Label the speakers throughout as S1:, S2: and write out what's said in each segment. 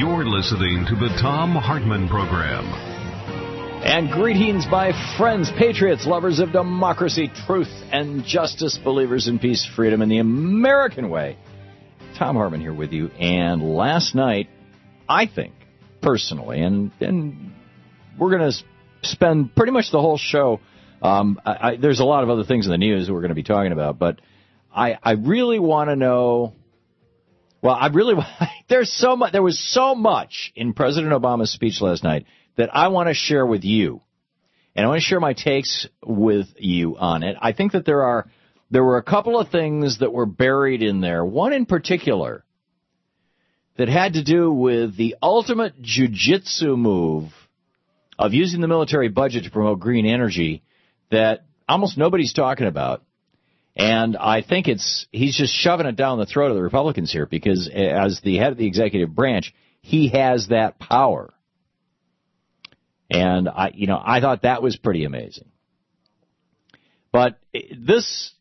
S1: You're listening to the Thom Hartmann Program.
S2: And greetings, my friends, patriots, lovers of democracy, truth, and justice, believers in peace, freedom, and the American way. Thom Hartmann here with you. And last night, I think, personally, and we're going to spend pretty much the whole show. There's a lot of other things in the news that we're going to be talking about, but I really want to know. Well, there was so much in President Obama's speech last night that I want to share with you, and I want to share my takes with you on it. I think that there were a couple of things that were buried in there. One in particular that had to do with the ultimate jiu-jitsu move of using the military budget to promote green energy that almost nobody's talking about. And I think he's just shoving it down the throat of the Republicans here because as the head of the executive branch, he has that power. And I thought that was pretty amazing. But this,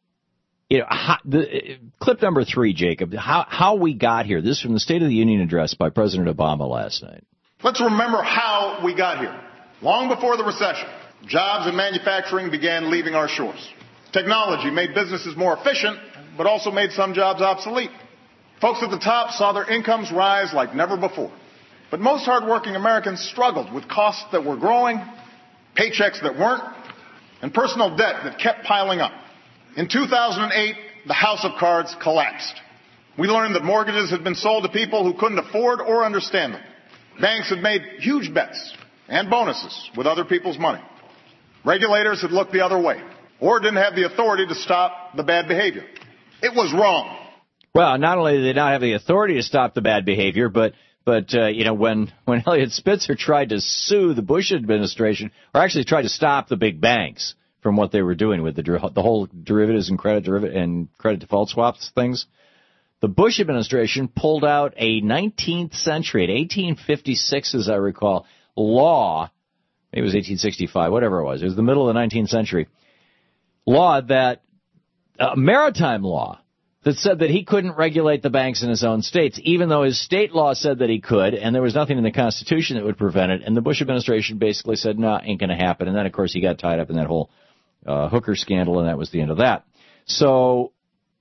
S2: clip number 3, Jacob, how we got here. This is from the State of the Union address by President Obama last night.
S3: Let's remember how we got here. Long before the recession, jobs and manufacturing began leaving our shores. Technology made businesses more efficient, but also made some jobs obsolete. Folks at the top saw their incomes rise like never before. But most hardworking Americans struggled with costs that were growing, paychecks that weren't, and personal debt that kept piling up. In 2008, the house of cards collapsed. We learned that mortgages had been sold to people who couldn't afford or understand them. Banks had made huge bets and bonuses with other people's money. Regulators had looked the other way, or didn't have the authority to stop the bad behavior. It was wrong.
S2: Well, not only did they not have the authority to stop the bad behavior, but when Eliot Spitzer tried to sue the Bush administration, or actually tried to stop the big banks from what they were doing with the whole derivatives and credit default swaps things, the Bush administration pulled out a 19th century, an 1856, as I recall, law. Maybe it was 1865, whatever it was. It was the middle of the 19th century. Law that, maritime law, that said that he couldn't regulate the banks in his own states, even though his state law said that he could, and there was nothing in the Constitution that would prevent it. And the Bush administration basically said, no, ain't going to happen. And then, of course, he got tied up in that whole hooker scandal, and that was the end of that. So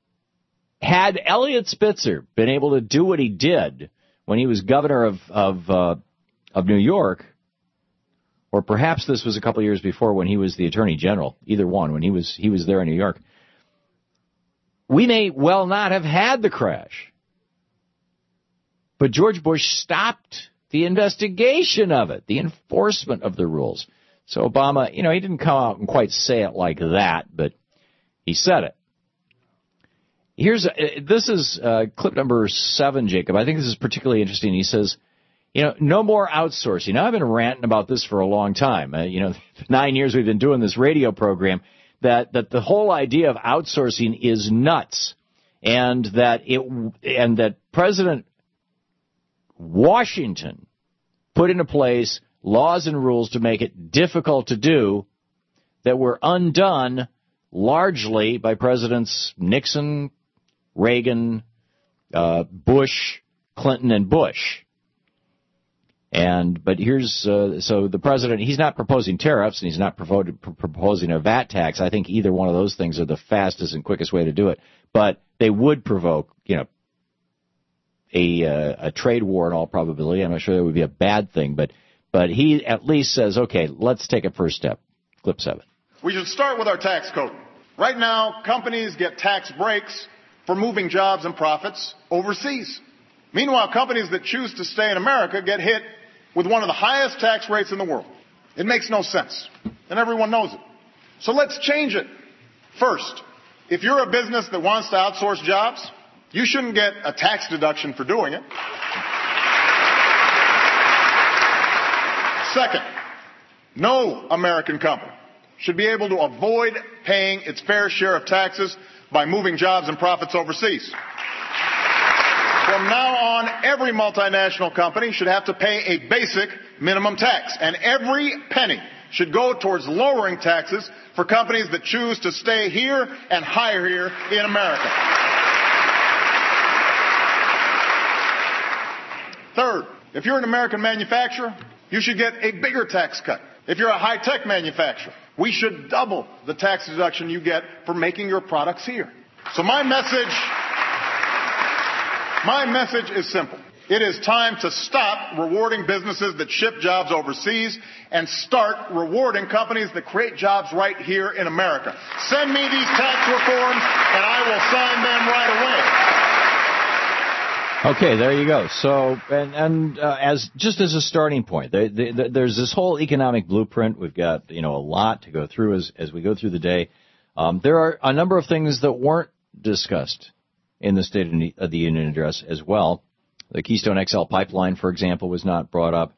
S2: had Eliot Spitzer been able to do what he did when he was governor of New York, or perhaps this was a couple of years before when he was the attorney general, either one, when he was there in New York, we may well not have had the crash. But George Bush stopped the investigation of it, the enforcement of the rules. So Obama, he didn't come out and quite say it like that, but he said it. This is clip number 7, Jacob. I think this is particularly interesting. He says, no more outsourcing. Now, I've been ranting about this for a long time. 9 years we've been doing this radio program, that the whole idea of outsourcing is nuts, and that President Washington put into place laws and rules to make it difficult to do that were undone largely by Presidents Nixon, Reagan, Bush, Clinton, and Bush. But so the president, he's not proposing tariffs, and he's not proposing a VAT tax. I think either one of those things are the fastest and quickest way to do it. But they would provoke, a trade war in all probability. I'm not sure that would be a bad thing, but he at least says, okay, let's take a first step. Clip 7.
S3: We should start with our tax code. Right now, companies get tax breaks for moving jobs and profits overseas. Meanwhile, companies that choose to stay in America get hit with one of the highest tax rates in the world. It makes no sense, and everyone knows it. So let's change it. First, if you're a business that wants to outsource jobs, you shouldn't get a tax deduction for doing it. Second, no American company should be able to avoid paying its fair share of taxes by moving jobs and profits overseas. From now on, every multinational company should have to pay a basic minimum tax, and every penny should go towards lowering taxes for companies that choose to stay here and hire here in America. Third, If you're an American manufacturer, you should get a bigger tax cut. If you're a high-tech manufacturer, we should double the tax deduction you get for making your products here. So my message is simple. It is time to stop rewarding businesses that ship jobs overseas and start rewarding companies that create jobs right here in America. Send me these tax reforms and I will sign them right away.
S2: Okay, there you go. So, as a starting point, there's this whole economic blueprint. We've got, a lot to go through as we go through the day. There are a number of things that weren't discussed in the State of the Union address as well. The Keystone XL pipeline, for example, was not brought up.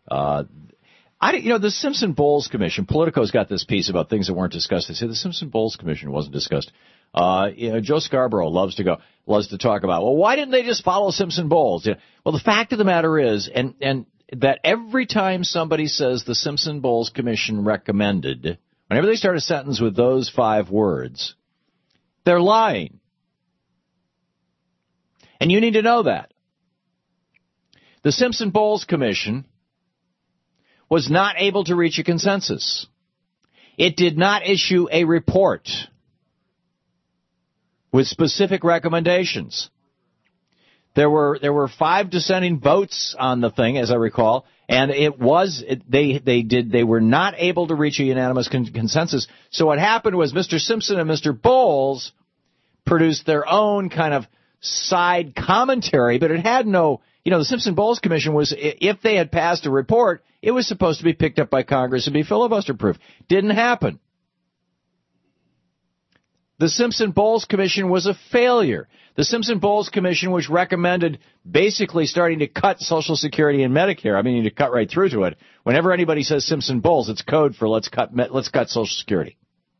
S2: The Simpson-Bowles Commission, Politico's got this piece about things that weren't discussed. They say the Simpson-Bowles Commission wasn't discussed. Joe Scarborough loves to talk about, well, why didn't they just follow Simpson-Bowles? Well, the fact of the matter is, and that every time somebody says the Simpson-Bowles Commission recommended, whenever they start a sentence with those 5 words, they're lying. And you need to know that. The Simpson-Bowles Commission was not able to reach a consensus. It did not issue a report with specific recommendations. There were 5 dissenting votes on the thing, as I recall, and they were not able to reach a unanimous consensus. So what happened was Mr. Simpson and Mr. Bowles produced their own kind of side commentary, but it had no. The Simpson-Bowles Commission was, if they had passed a report, it was supposed to be picked up by Congress and be filibuster-proof. Didn't happen. The Simpson-Bowles Commission was a failure. The Simpson-Bowles Commission, which recommended basically starting to cut Social Security and Medicare. I mean, you need to cut right through to it. Whenever anybody says Simpson-Bowles, it's code for let's cut Social Security.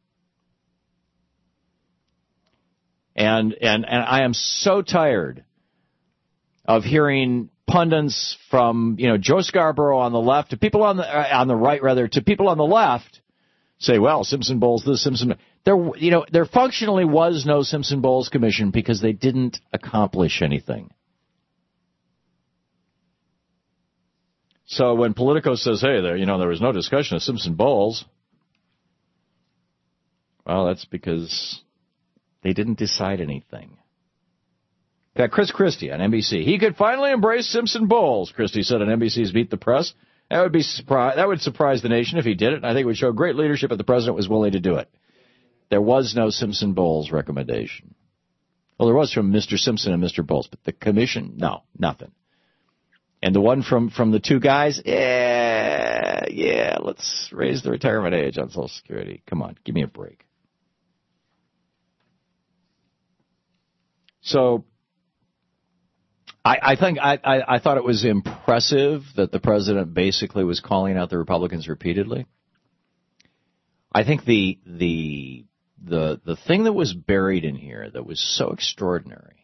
S2: And I am so tired of hearing pundits from, Joe Scarborough on the left to people on the right, rather, to people on the left say, well, Simpson-Bowles, this Simpson. There functionally was no Simpson-Bowles Commission because they didn't accomplish anything. So when Politico says, hey, there was no discussion of Simpson-Bowles, well, that's because they didn't decide anything. In fact, Chris Christie on NBC, he could finally embrace Simpson-Bowles, Christie said on NBC's Beat the Press. That would surprise the nation if he did it, and I think it would show great leadership if the president was willing to do it. There was no Simpson-Bowles recommendation. Well, there was from Mr. Simpson and Mr. Bowles, but the commission, no, nothing. And the one from the 2 guys, yeah, let's raise the retirement age on Social Security. Come on, give me a break. So I thought it was impressive that the president basically was calling out the Republicans repeatedly. I think the thing that was buried in here that was so extraordinary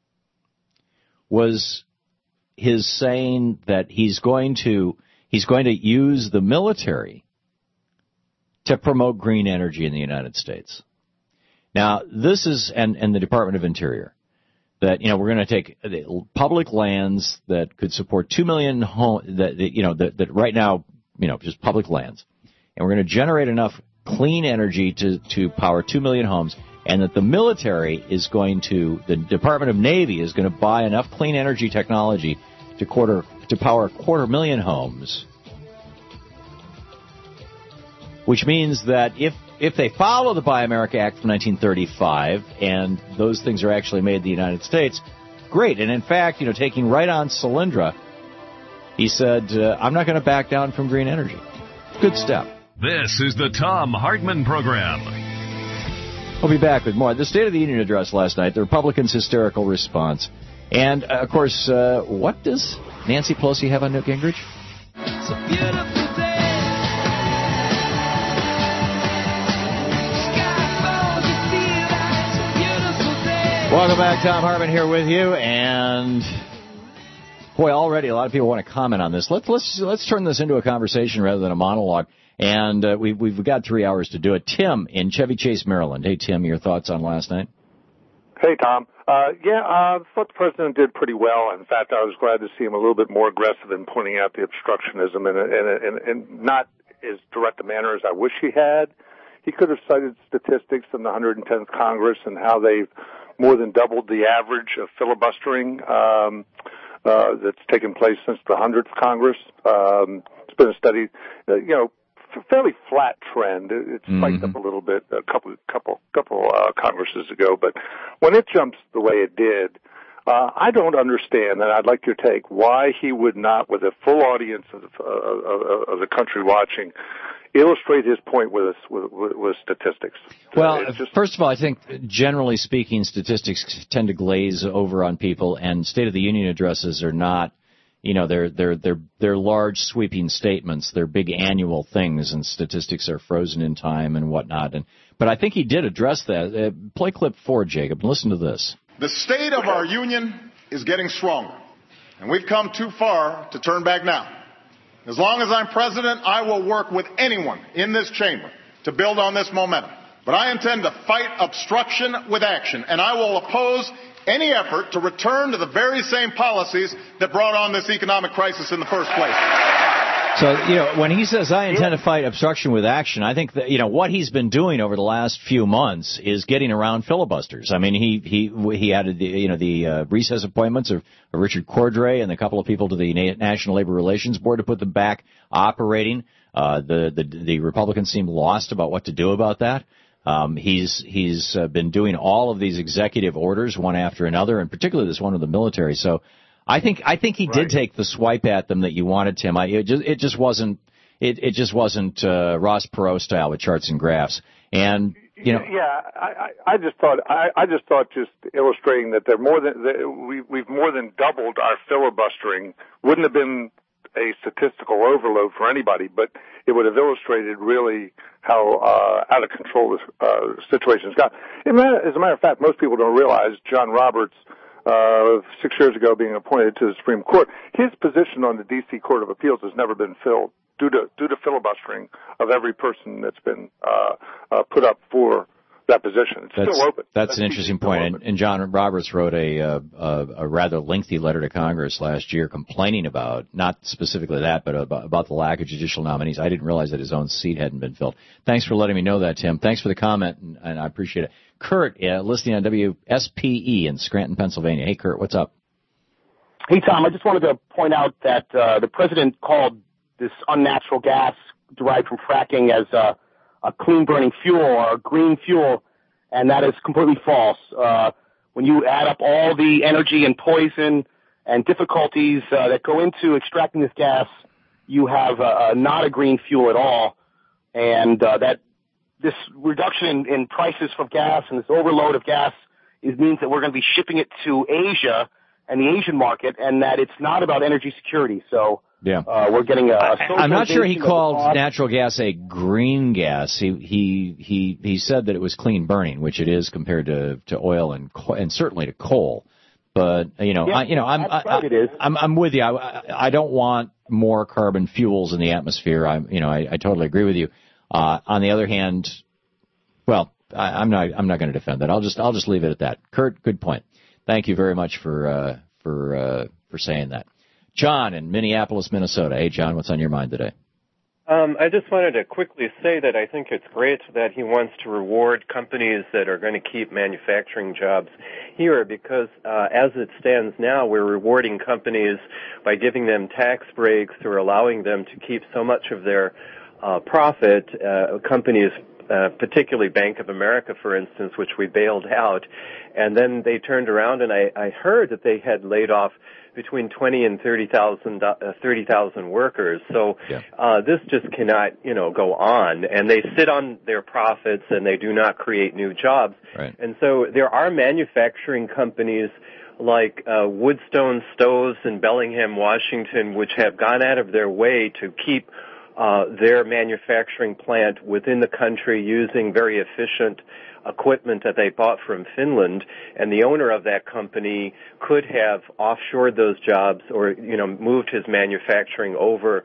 S2: was his saying that he's going to use the military to promote green energy in the United States. Now, this is and the Department of Interior. That, we're going to take public lands that could support 2 million homes, that right now, just public lands. And we're going to generate enough clean energy to power 2 million homes. And that the military the Department of Navy is going to buy enough clean energy technology to power 250,000 homes. Which means that if they follow the Buy America Act of 1935 and those things are actually made in the United States, great. And in fact, taking right on Solyndra, he said, I'm not going to back down from green energy. Good step.
S1: This is the Thom Hartmann Program.
S2: We'll be back with more. The State of the Union address last night, the Republicans' hysterical response. And, of course, what does Nancy Pelosi have on Newt Gingrich?
S4: It's a beautiful day.
S2: Welcome back. Thom Hartmann here with you, and boy, already a lot of people want to comment on this. Let's turn this into a conversation rather than a monologue, and we've got 3 hours to do it. Tim in Chevy Chase, Maryland. Hey, Tim, your thoughts on last night?
S5: Hey, Tom. I thought the president did pretty well. In fact, I was glad to see him a little bit more aggressive in pointing out the obstructionism and not as direct a manner as I wish he had. He could have cited statistics from the 110th Congress and how they've more than doubled the average of filibustering that's taken place since the 100th Congress. It's been a study, fairly flat trend. It spiked up a little bit a couple Congresses ago, but when it jumps the way it did, I don't understand, and I'd like your take, why he would not, with a full audience of the country watching, illustrate his point with statistics.
S2: Well, first of all, I think generally speaking, statistics tend to glaze over on people, and State of the Union addresses are not. They're large sweeping statements. They're big annual things, and statistics are frozen in time and whatnot. But I think he did address that. Play clip 4, Jacob, and listen to this.
S3: The state of our union is getting stronger, and we've come too far to turn back now. As long as I'm president, I will work with anyone in this chamber to build on this momentum. But I intend to fight obstruction with action, and I will oppose any effort to return to the very same policies that brought on this economic crisis in the first place.
S2: So, when he says, I intend to fight obstruction with action, I think that, what he's been doing over the last few months is getting around filibusters. I mean, he added the recess appointments of Richard Cordray and a couple of people to the National Labor Relations Board to put them back operating. The Republicans seem lost about what to do about that. He's been doing all of these executive orders one after another, and particularly this one with the military. So I think he did take the swipe at them that you wanted, Tim. It just wasn't Ross Perot style with charts and graphs. And
S5: I just thought just illustrating that we've more than doubled our filibustering. Wouldn't have been a statistical overload for anybody, but it would have illustrated really how out of control the situation's got. As a matter of fact, most people don't realize John Roberts, 6 years ago being appointed to the Supreme Court, his position on the D.C. Court of Appeals has never been filled due to filibustering of every person that's been put up for that position. It's still open. That's
S2: an interesting point. And John Roberts wrote a rather lengthy letter to Congress last year complaining about, not specifically that, but about the lack of judicial nominees. I didn't realize that his own seat hadn't been filled. Thanks for letting me know that, Tim. Thanks for the comment, and I appreciate it. Kurt, listening on WSPE in Scranton, Pennsylvania. Hey, Kurt, what's up?
S6: Hey, Tom, I just wanted to point out that the president called this unnatural gas derived from fracking as a clean-burning fuel or a green fuel, and that is completely false. When you add up all the energy and poison and difficulties that go into extracting this gas, you have not a green fuel at all, and that this reduction in prices for gas and this overload of gas means that we're going to be shipping it to Asia and the Asian market, and that it's not about energy security. So
S2: yeah,
S6: we're getting
S2: I'm not sure he called natural gas a green gas. He said that it was clean burning, which it is compared to oil and certainly to coal. But I'm with you. I don't want more carbon fuels in the atmosphere. I totally agree with you. On the other hand, well, I'm not going to defend that. I'll just leave it at that. Kurt, good point. Thank you very much for saying that. John in Minneapolis, Minnesota. Hey, John, what's on your mind today?
S7: I just wanted to quickly say that I think it's great that he wants to reward companies that are going to keep manufacturing jobs here because as it stands now, we're rewarding companies by giving them tax breaks or allowing them to keep so much of their profit. Companies, particularly Bank of America, for instance, which we bailed out, and then they turned around and I heard that they had laid off between 20 and 30,000 workers. So this just cannot, go on. And they sit on their profits and they do not create new jobs.
S2: Right.
S7: And so there are manufacturing companies like Woodstone Stoves in Bellingham, Washington, which have gone out of their way to keep their manufacturing plant within the country using very efficient equipment that they bought from Finland, and the owner of that company could have offshored those jobs or, moved his manufacturing over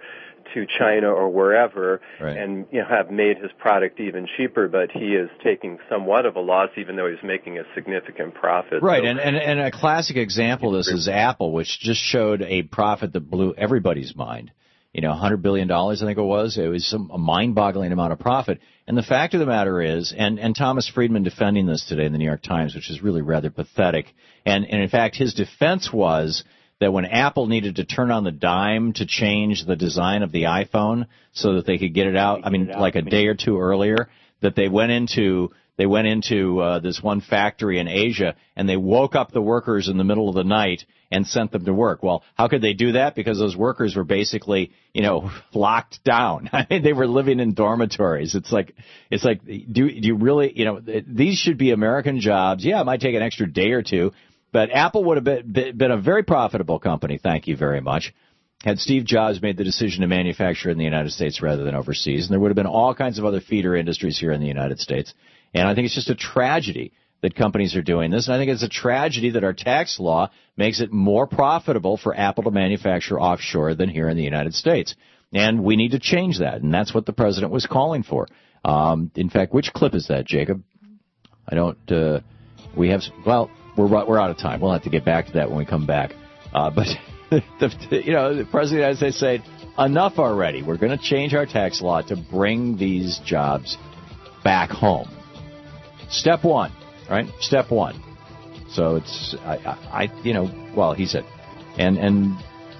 S7: to China or wherever,
S2: right,
S7: and have made his product even cheaper. But he is taking somewhat of a loss, even though he's making a significant profit.
S2: Right,
S7: so,
S2: and a classic example of this is Apple, which just showed a profit that blew everybody's mind. $100 billion, I think it was. It was a mind-boggling amount of profit. And the fact of the matter is, and Thomas Friedman defending this today in the New York Times, which is really rather pathetic. And in fact, his defense was that when Apple needed to turn on the dime to change the design of the iPhone so that they could get it out, like a day or two earlier, that they went into this one factory in Asia and they woke up the workers in the middle of the night and sent them to work. Well, how could they do that? Because those workers were basically, locked down. They were living in dormitories. It's like, do you really, these should be American jobs. Yeah, it might take an extra day or two, but Apple would have been a very profitable company. Thank you very much. Had Steve Jobs made the decision to manufacture in the United States rather than overseas, and there would have been all kinds of other feeder industries here in the United States. And I think it's just a tragedy that companies are doing this. And I think it's a tragedy that our tax law makes it more profitable for Apple to manufacture offshore than here in the United States. And we need to change that. And that's what the president was calling for. In fact, which clip is that, Jacob? We're out of time. We'll have to get back to that when we come back. But the president of the United States said, enough already. We're going to change our tax law to bring these jobs back home. Step one, right? Step one. So it's, he said, and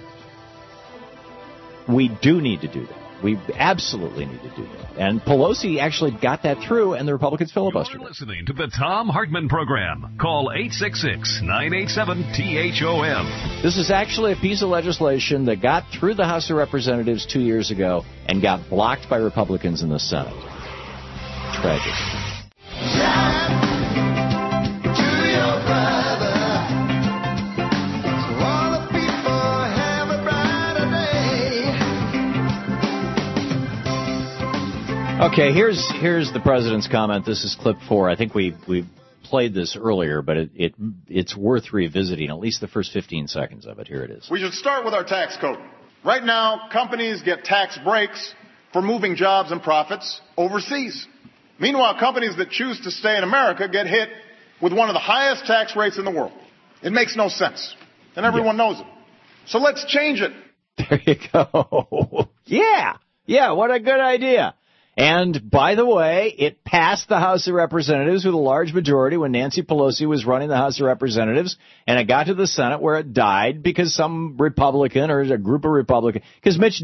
S2: we do need to do that. We absolutely need to do that. And Pelosi actually got that through, and the Republicans filibustered it.
S1: You're listening to the Tom Hartman Program. Call 866-987-THOM.
S2: This is actually a piece of legislation that got through the House of Representatives 2 years ago and got blocked by Republicans in the Senate. Tragic. Okay, here's the president's comment. This is clip 4. I think we played this earlier, but it's worth revisiting, at least the first 15 seconds of it. Here it is.
S3: We should start with our tax code. Right now, companies get tax breaks for moving jobs and profits overseas. Meanwhile, companies that choose to stay in America get hit with one of the highest tax rates in the world. It makes no sense, and everyone knows it. So let's change it.
S2: There you go. Yeah, what a good idea. And, by the way, it passed the House of Representatives with a large majority when Nancy Pelosi was running the House of Representatives, and it got to the Senate where it died because some Republican or a group of Republicans, because Mitch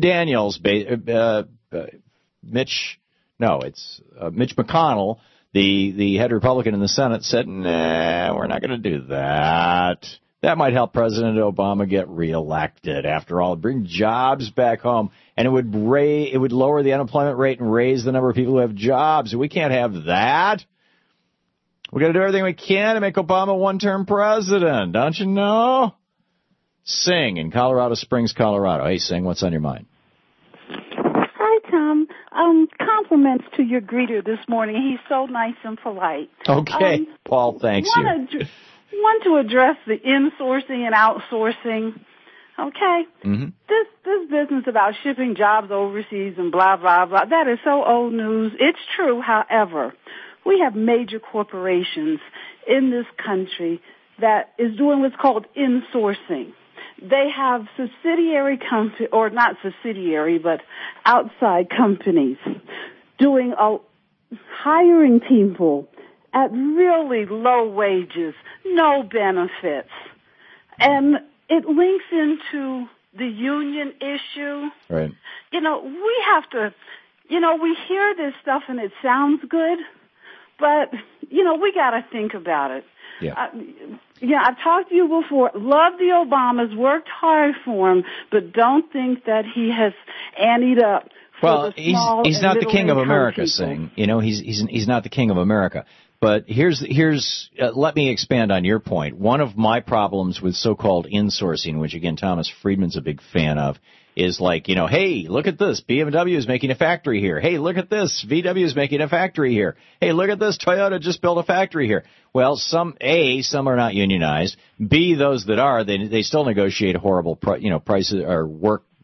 S2: McConnell, the head Republican in the Senate, said, nah, we're not going to do that. That might help President Obama get reelected. After all, bring jobs back home, and it would lower the unemployment rate and raise the number of people who have jobs. We can't have that. We got to do everything we can to make Obama a one-term president, don't you know? Sing in Colorado Springs, Colorado. Hey, Sing, what's on your mind?
S8: Hi, Tom. Compliments to your greeter this morning. He's so nice and polite.
S2: Okay, Paul, thanks you.
S8: Want to address the insourcing and outsourcing. Okay?
S2: Mm-hmm.
S8: This business about shipping jobs overseas and blah, blah, blah, that is so old news. It's true, however. We have major corporations in this country that is doing what's called insourcing. They have subsidiary company, or not subsidiary, but outside companies doing hiring people at really low wages, no benefits. And it links into the union issue.
S2: Right.
S8: We have to, we hear this stuff and it sounds good, but, we got to think about it.
S2: Yeah.
S8: I've talked to you before. Love the Obamas, worked hard for him, but don't think that he has anteed up.
S2: Well, he's not the king of America, Singh. He's not the king of America. But let me expand on your point. One of my problems with so-called insourcing, which again Thomas Friedman's a big fan of, is like, hey, look at this, BMW is making a factory here. Hey, look at this, VW is making a factory here. Hey, look at this, Toyota just built a factory here. Well, some are not unionized. B, those that are, they still negotiate horrible prices or work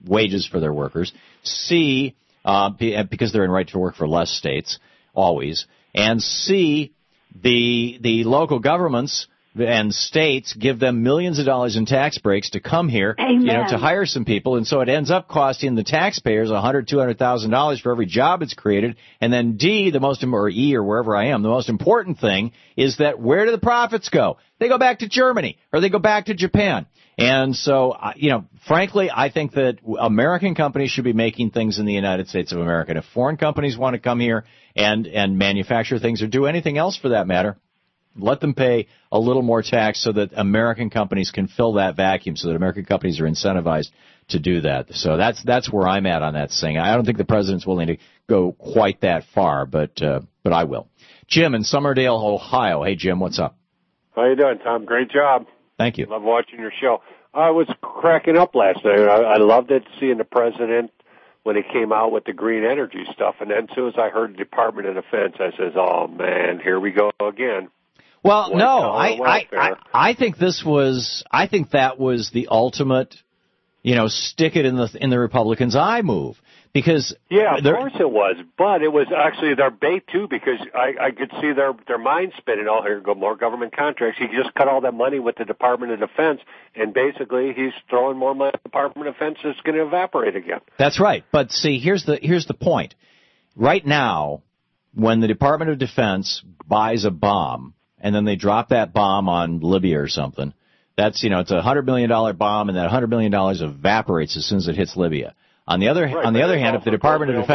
S2: wages for their workers. C, because they're in right to work for less states, always. And C, the local governments and states give them millions of dollars in tax breaks to come here, to hire some people, and so it ends up costing the taxpayers $200,000 for every job it's created. And then D, or E, or wherever I am, the most important thing is that where do the profits go? They go back to Germany or they go back to Japan. And so, frankly, I think that American companies should be making things in the United States of America. And if foreign companies want to come here and manufacture things or do anything else for that matter, let them pay a little more tax so that American companies can fill that vacuum, so that American companies are incentivized to do that. So that's where I'm at on that thing. I don't think the president's willing to go quite that far, but I will. Jim in Summerdale, Ohio. Hey, Jim, what's up?
S9: How you doing, Tom? Great job.
S2: Thank you.
S9: Love watching your show. I was cracking up last night. I loved it, seeing the president when he came out with the green energy stuff. And then as soon as I heard the Department of Defense, I says, oh, man, here we go again.
S2: Well, no, I think that was the ultimate, stick it in the Republicans' eye move. Because
S9: of course it was, but it was actually their bait too, because I could see their mind spinning. Oh, here go more government contracts. He just cut all that money with the Department of Defense, and basically he's throwing more money at the Department of Defense that's going to evaporate again.
S2: That's right. But see, here's the point. Right now, when the Department of Defense buys a bomb and then they drop that bomb on Libya or something, that's it's a $100 million bomb, and that $100 million evaporates as soon as it hits Libya. On the other hand, if the Department of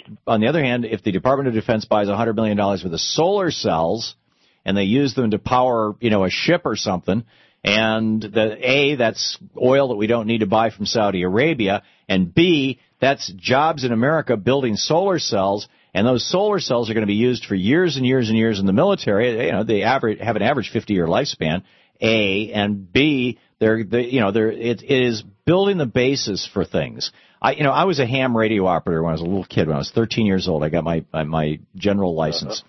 S2: Defense buys $100 million worth of solar cells and they use them to power, a ship or something, and that's oil that we don't need to buy from Saudi Arabia, and B, that's jobs in America building solar cells, and those solar cells are going to be used for years and years and years in the military. They have an average 50-year lifespan. A, and B, it is building the basis for things. I was a ham radio operator when I was a little kid. When I was 13 years old, I got my general license,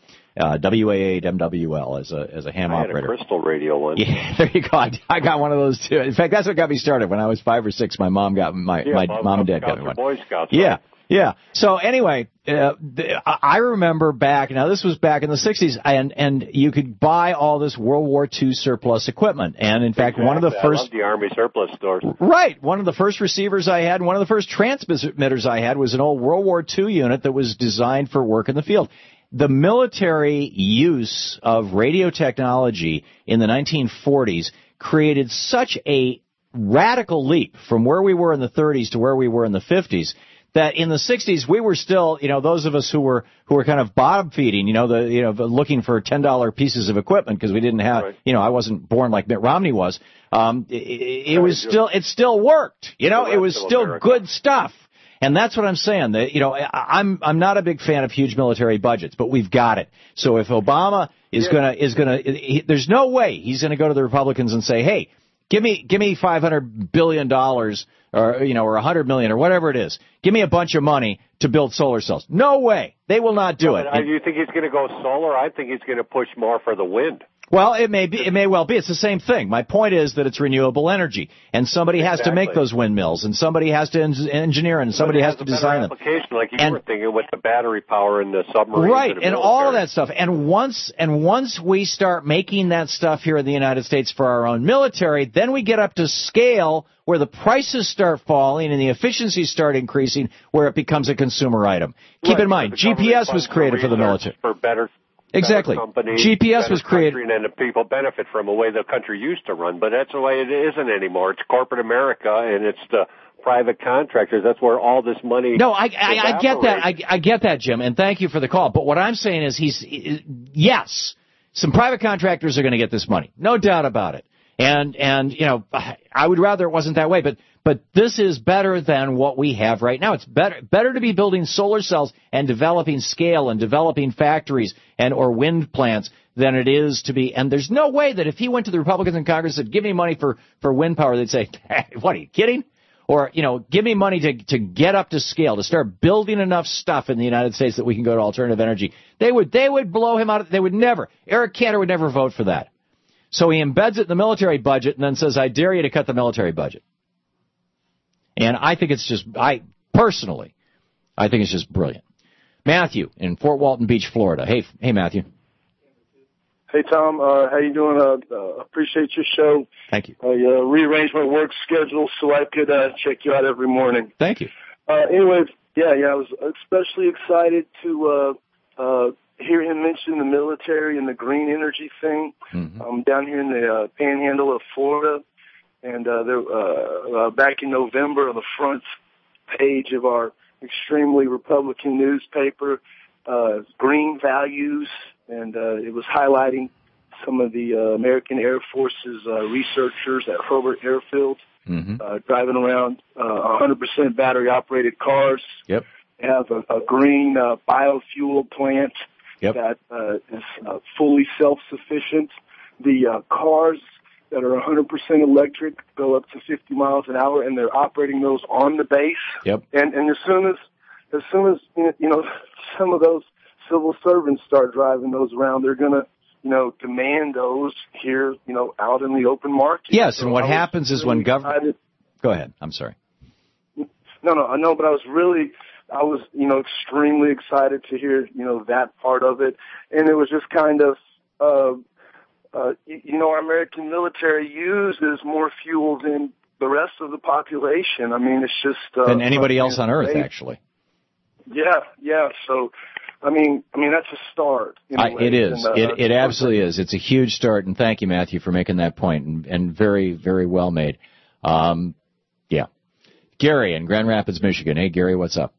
S2: WAA-MWL as a ham operator.
S9: I had a crystal radio one.
S2: Yeah, there you go. I got one of those too. In fact, that's what got me started. When I was 5 or 6, my mom and dad got me one.
S9: Boy Scouts.
S2: Yeah.
S9: Right?
S2: Yeah. So anyway, I remember back, now this was back in the 60s, and you could buy all this World War II surplus equipment. And in fact, one of the first...
S9: I love the Army surplus stores.
S2: Right. One of the first receivers I had, one of the first transmitters I had was an old World War II unit that was designed for work in the field. The military use of radio technology in the 1940s created such a radical leap from where we were in the 30s to where we were in the 50s that in the 60s we were still, those of us who were kind of bottom feeding, looking for $10 pieces of equipment because we didn't have, right. I wasn't born like Mitt Romney was. It still worked. It was still good stuff. And that's what I'm saying. That, I'm not a big fan of huge military budgets, but we've got it. So if Obama is gonna, there's no way he's gonna go to the Republicans and say, hey, give me $500 billion or $100 million or whatever it is. Give me a bunch of money to build solar cells. No way. They will not do it.
S9: You think he's going to go solar? I think he's going to push more for the wind.
S2: Well, it may well be. It's the same thing. My point is that it's renewable energy, and somebody has to make those windmills, and somebody has to engineer, and somebody has to design them.
S9: Application, like you were thinking, with the battery power in the submarines,
S2: right? And all of that stuff. And once we start making that stuff here in the United States for our own military, then we get up to scale where the prices start falling and the efficiencies start increasing, where it becomes a consumer item. Keep in mind, GPS was created for the military.
S9: For better.
S2: Exactly. GPS was created.
S9: And then the people benefit from the way the country used to run, but that's the way it isn't anymore. It's corporate America, and it's the private contractors. That's where all this money.
S2: No, I get that. I get that, Jim, and thank you for the call. But what I'm saying is, yes, some private contractors are going to get this money, no doubt about it. And I would rather it wasn't that way, but this is better than what we have right now. It's better to be building solar cells and developing scale and developing factories or wind plants than it is to be. And there's no way that if he went to the Republicans in Congress and said, give me money for wind power, they'd say, hey, what, are you kidding? Or, give me money to get up to scale, to start building enough stuff in the United States that we can go to alternative energy. They would blow him out. They would never. Eric Cantor would never vote for that. So he embeds it in the military budget and then says, I dare you to cut the military budget. And I think it's just, I think it's just brilliant. Matthew in Fort Walton Beach, Florida. Hey, Matthew.
S10: Hey, Tom. How you doing? Appreciate your show.
S2: Thank you.
S10: I rearranged my work schedule so I could check you out every morning.
S2: Thank you.
S10: Anyways, I was especially excited to hear him mention the military and the green energy thing. Down here in the panhandle of Florida. And back in November, on the front page of our extremely Republican newspaper, Green Values, and it was highlighting some of the American Air Force's researchers at Hobart Airfield, driving around 100% battery-operated cars.
S2: Yep.
S10: They have a green biofuel plant that is fully self-sufficient. The cars that are 100% electric go up to 50 miles an hour, and they're operating those on the base.
S2: Yep.
S10: And as soon as some of those civil servants start driving those around, they're going to, demand those here, out in the open market.
S2: Yes, and what happens is when government... Go ahead. I'm sorry.
S10: No, I know, but I was, extremely excited to hear, that part of it. And it was just kind of, our American military uses more fuel than the rest of the population. I mean, it's just...
S2: than anybody else on Earth, actually.
S10: Yeah. So, I mean, that's a start.
S2: It is. It absolutely is. It's a huge start, and thank you, Matthew, for making that point, and very, very well made. Yeah. Gary in Grand Rapids, Michigan. Hey, Gary, what's up?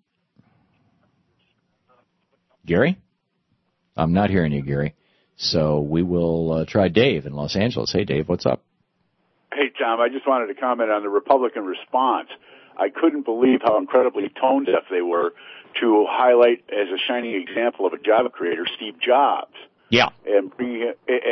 S2: Gary? I'm not hearing you, Gary. So we will try Dave in Los Angeles. Hey, Dave, what's up?
S11: Hey, Tom, I just wanted to comment on the Republican response. I couldn't believe how incredibly tone deaf they were to highlight as a shining example of a job creator, Steve Jobs.
S2: Yeah.
S11: And bring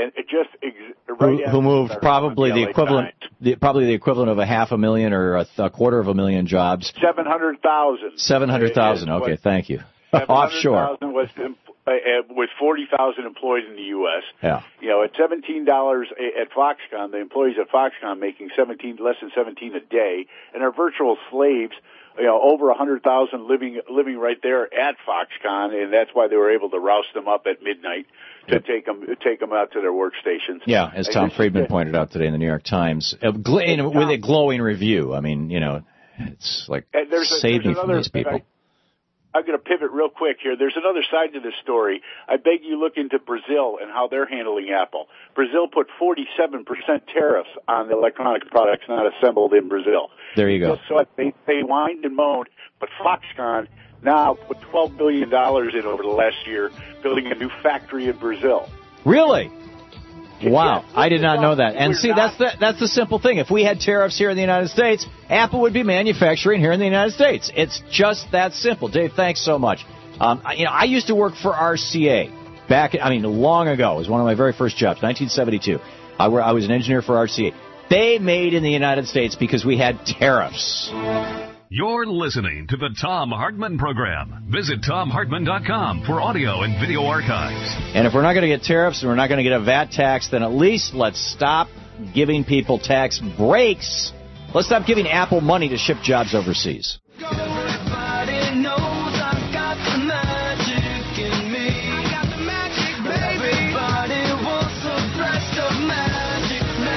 S2: who moved probably the equivalent of 500,000 or a quarter of a million jobs.
S11: 700,000.
S2: 700,000. Okay, thank you. Offshore.
S11: 700,000 was with 40,000 employees in the U.S.
S2: Yeah.
S11: At $17 at Foxconn, the employees at Foxconn making less than 17 a day, and are virtual slaves. Over 100,000 living right there at Foxconn, and that's why they were able to roust them up at midnight to take them out to their workstations.
S2: Yeah, as Tom Friedman pointed out today in the New York Times, with a glowing review. I mean, it's like save me from these people.
S11: I'm going to pivot real quick here. There's another side to this story. I beg you look into Brazil and how they're handling Apple. Brazil put 47% tariffs on the electronic products not assembled in Brazil.
S2: There you go.
S11: So they whined and moaned, but Foxconn now put $12 billion in over the last year building a new factory in Brazil.
S2: Really? Wow, I did not know that. And see, that's the simple thing. If we had tariffs here in the United States, Apple would be manufacturing here in the United States. It's just that simple. Dave, thanks so much. I used to work for RCA long ago. It was one of my very first jobs, 1972. I was an engineer for RCA. They made in the United States because we had tariffs.
S1: You're listening to the Thom Hartmann Program. Visit ThomHartmann.com for audio and video archives.
S2: And if we're not going to get tariffs and we're not going to get a VAT tax, then at least let's stop giving people tax breaks. Let's stop giving Apple money to ship jobs overseas.
S4: Everybody knows I've got the magic in me. I got the magic, baby. Everybody wants a blast of magic.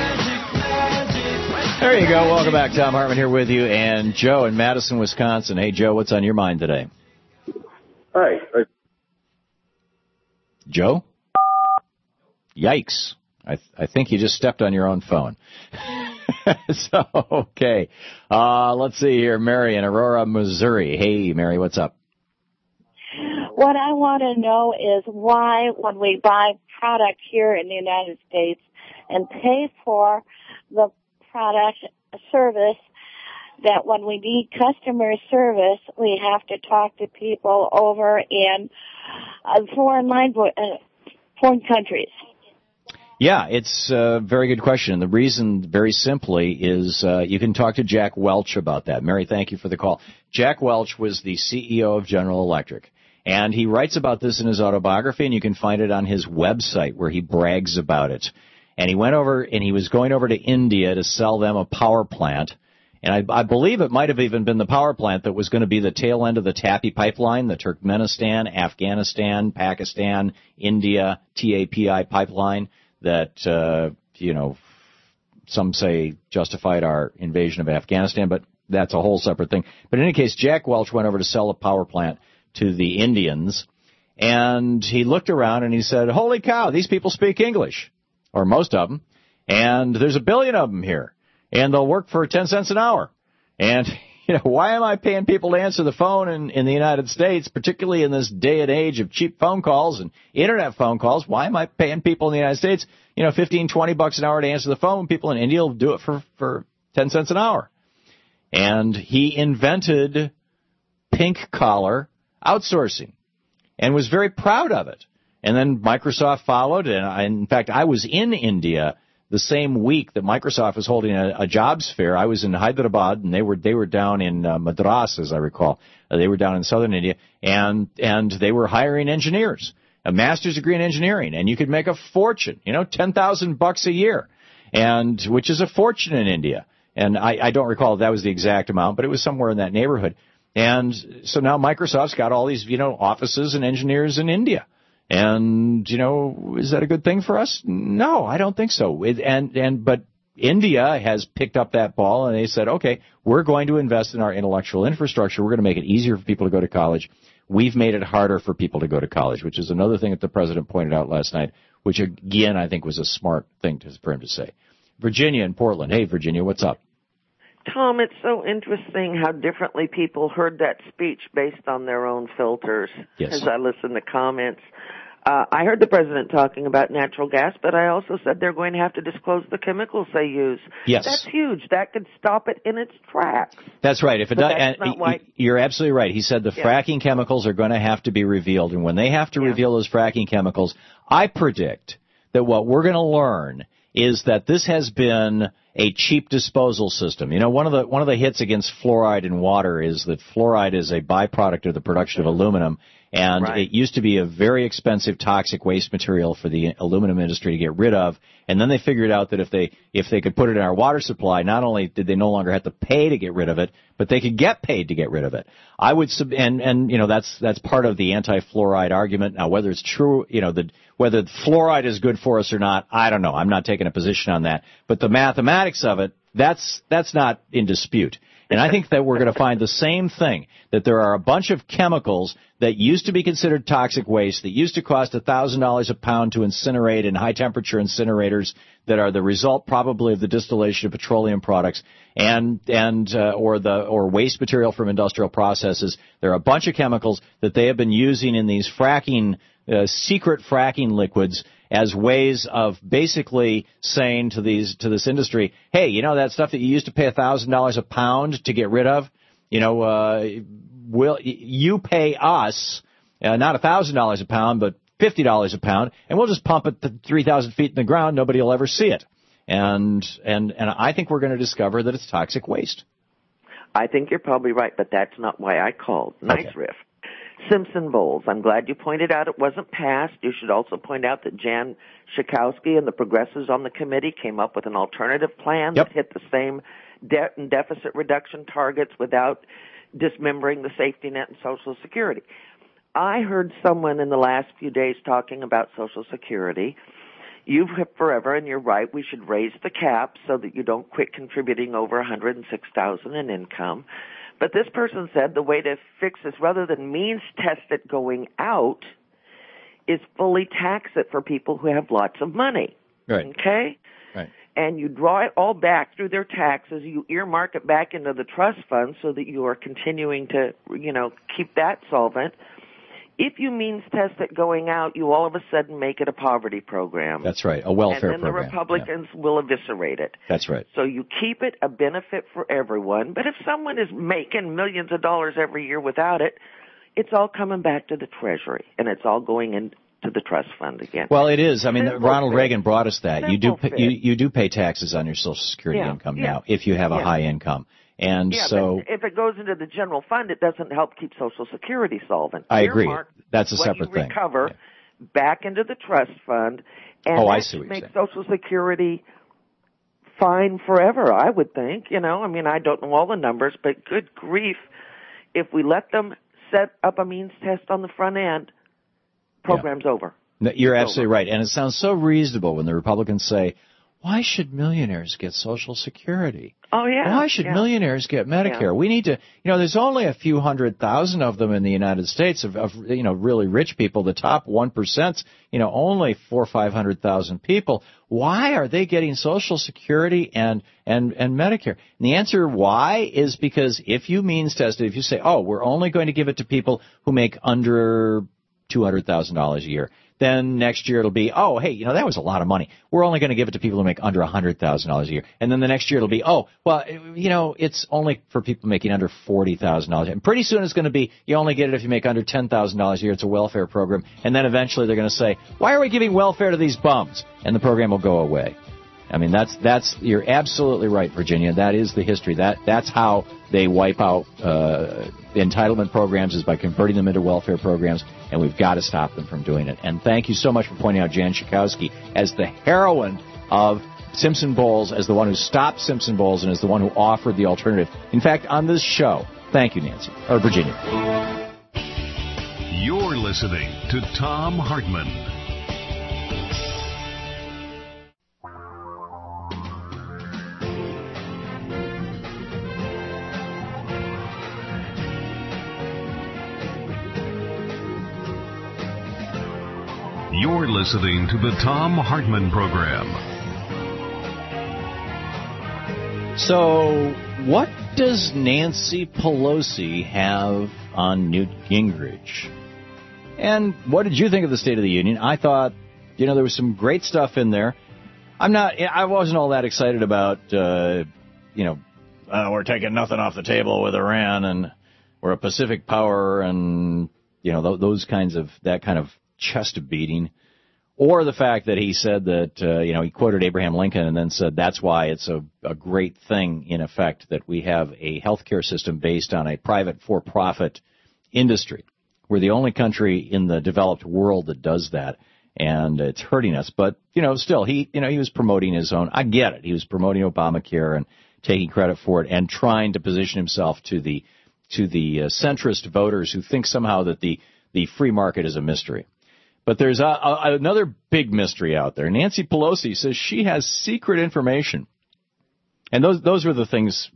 S2: There you go. Welcome back. Thom Hartmann here with you, and Joe in Madison, Wisconsin. Hey, Joe, what's on your mind today?
S12: Hi.
S2: Joe? Yikes. I think you just stepped on your own phone. Okay. Let's see here. Mary in Aurora, Missouri. Hey, Mary, what's up?
S13: What I want to know is why, when we buy product here in the United States and pay for the product service, that when we need customer service, we have to talk to people over in foreign countries.
S2: Yeah, it's a very good question. The reason, very simply, is you can talk to Jack Welch about that. Mary, thank you for the call. Jack Welch was the CEO of General Electric, and he writes about this in his autobiography, and you can find it on his website where he brags about it. And he went over, and he was going over to India to sell them a power plant, And I believe it might have even been the power plant that was going to be the tail end of the TAPI pipeline, the Turkmenistan, Afghanistan, Pakistan, India, TAPI pipeline that, some say justified our invasion of Afghanistan, but that's a whole separate thing. But in any case, Jack Welch went over to sell a power plant to the Indians, and he looked around and he said, holy cow, these people speak English, or most of them, and there's 1 billion of them here, and they'll work for 10 cents an hour. And, why am I paying people to answer the phone in the United States, particularly in this day and age of cheap phone calls and internet phone calls? Why am I paying people in the United States, $15, $20 an hour to answer the phone when people in India will do it for 10 cents an hour? And he invented pink collar outsourcing and was very proud of it. And then Microsoft followed, and in fact, I was in India the same week that Microsoft was holding a jobs fair. I was in Hyderabad, and they were down in Madras, as I recall. They were down in southern India, and they were hiring engineers, a master's degree in engineering, and you could make a fortune, $10,000 a year, and which is a fortune in India. And I don't recall if that was the exact amount, but it was somewhere in that neighborhood. And so now Microsoft's got all these, offices and engineers in India. And, is that a good thing for us? No, I don't think so. But India has picked up that ball, and they said, okay, we're going to invest in our intellectual infrastructure. We're going to make it easier for people to go to college. We've made it harder for people to go to college, which is another thing that the president pointed out last night, which, again, I think was a smart thing for him to say. Virginia in Portland. Hey, Virginia, what's up?
S14: Tom, it's so interesting how differently people heard that speech based on their own filters.
S2: Yes.
S14: As I listened to comments. I heard the president talking about natural gas, but I also said they're going to have to disclose the chemicals they use.
S2: Yes.
S14: That's huge. That could stop it in its tracks.
S2: That's right. If it does, and you're absolutely right. He said the fracking chemicals are going to have to be revealed, and when they have to reveal those fracking chemicals, I predict that what we're going to learn is that this has been a cheap disposal system. One of the hits against fluoride in water is that fluoride is a byproduct of the production of aluminum, and it used to be a very expensive toxic waste material for the aluminum industry to get rid of. And then they figured out that if they could put it in our water supply, not only did they no longer have to pay to get rid of it, but they could get paid to get rid of it. I would that's part of the anti-fluoride argument. Now, whether it's true, whether fluoride is good for us or not, I don't know. I'm not taking a position on that. But the mathematics of it, that's not in dispute. And I think that we're going to find the same thing, that there are a bunch of chemicals that used to be considered toxic waste, that used to cost $1,000 a pound to incinerate in high-temperature incinerators that are the result probably of the distillation of petroleum products or waste material from industrial processes. There are a bunch of chemicals that they have been using in these secret fracking liquids as ways of basically saying to this industry, hey, that stuff that you used to pay $1,000 a pound to get rid of, will you pay us not $1,000 a pound, but $50 a pound, and we'll just pump it to 3,000 feet in the ground. Nobody will ever see it. And I think we're going to discover that it's toxic waste.
S14: I think you're probably right, but that's not why I called. Nice riff. Simpson Bowles. I'm glad you pointed out it wasn't passed. You should also point out that Jan Schakowsky and the progressives on the committee came up with an alternative plan that hit the same debt and deficit reduction targets without dismembering the safety net and Social Security. I heard someone in the last few days talking about Social Security. You've forever, and you're right, we should raise the cap so that you don't quit contributing over $106,000 in income. But this person said the way to fix this, rather than means test it going out, is fully tax it for people who have lots of money.
S2: Right.
S14: Okay?
S2: Right.
S14: And you draw it all back through their taxes. You earmark it back into the trust fund so that you are continuing to, keep that solvent. If you means test it going out, you all of a sudden make it a poverty program.
S2: That's right, a welfare program.
S14: And then the Republicans will eviscerate it.
S2: That's right.
S14: So you keep it a benefit for everyone. But if someone is making millions of dollars every year without it, it's all coming back to the Treasury, and it's all going into the trust fund again.
S2: Well, it is. I mean, Ronald Reagan brought us that. You do pay taxes on your Social Security income now if you have a high income. And so,
S14: but if it goes into the general fund, it doesn't help keep Social Security solvent.
S2: I agree. That's a separate thing.
S14: Recover back into the trust fund, and
S2: I see what you're
S14: make
S2: saying.
S14: Social Security fine forever, I would think. You know, I mean, I don't know all the numbers, but good grief, if we let them set up a means test on the front end, program's over.
S2: No, you're absolutely right. And it sounds so reasonable when the Republicans say, why should millionaires get Social Security?
S14: Oh, yeah.
S2: Why should millionaires get Medicare?
S14: Yeah.
S2: We need to, there's only a few 100,000 of them in the United States of really rich people. The top 1%, only 400,000 or 500,000 people. Why are they getting Social Security and Medicare? And the answer why is because if you means tested, if you say, we're only going to give it to people who make under $200,000 a year, then next year it'll be, that was a lot of money. We're only going to give it to people who make under $100,000 a year. And then the next year it'll be, it's only for people making under $40,000. And pretty soon it's going to be, you only get it if you make under $10,000 a year. It's a welfare program. And then eventually they're going to say, why are we giving welfare to these bums? And the program will go away. I mean, you're absolutely right, Virginia. That is the history. That's how they wipe out entitlement programs, is by converting them into welfare programs, and we've got to stop them from doing it. And thank you so much for pointing out Jan Schakowsky as the heroine of Simpson Bowles, as the one who stopped Simpson Bowles, and as the one who offered the alternative. In fact, on this show. Thank you, Nancy. Or Virginia.
S1: You're listening to Thom Hartmann. You're listening to the Thom Hartmann Program.
S2: So, what does Nancy Pelosi have on Newt Gingrich? And what did you think of the State of the Union? I thought, there was some great stuff in there. I wasn't all that excited about, we're taking nothing off the table with Iran, and we're a Pacific power, and, that kind of chest beating, or the fact that he said that, he quoted Abraham Lincoln and then said that's why it's a great thing, in effect, that we have a healthcare system based on a private for-profit industry. We're the only country in the developed world that does that, and it's hurting us. But, still, he was promoting his own. I get it. He was promoting Obamacare and taking credit for it and trying to position himself to the centrist voters who think somehow that the free market is a mystery. But there's another big mystery out there. Nancy Pelosi says she has secret information, and those were the things,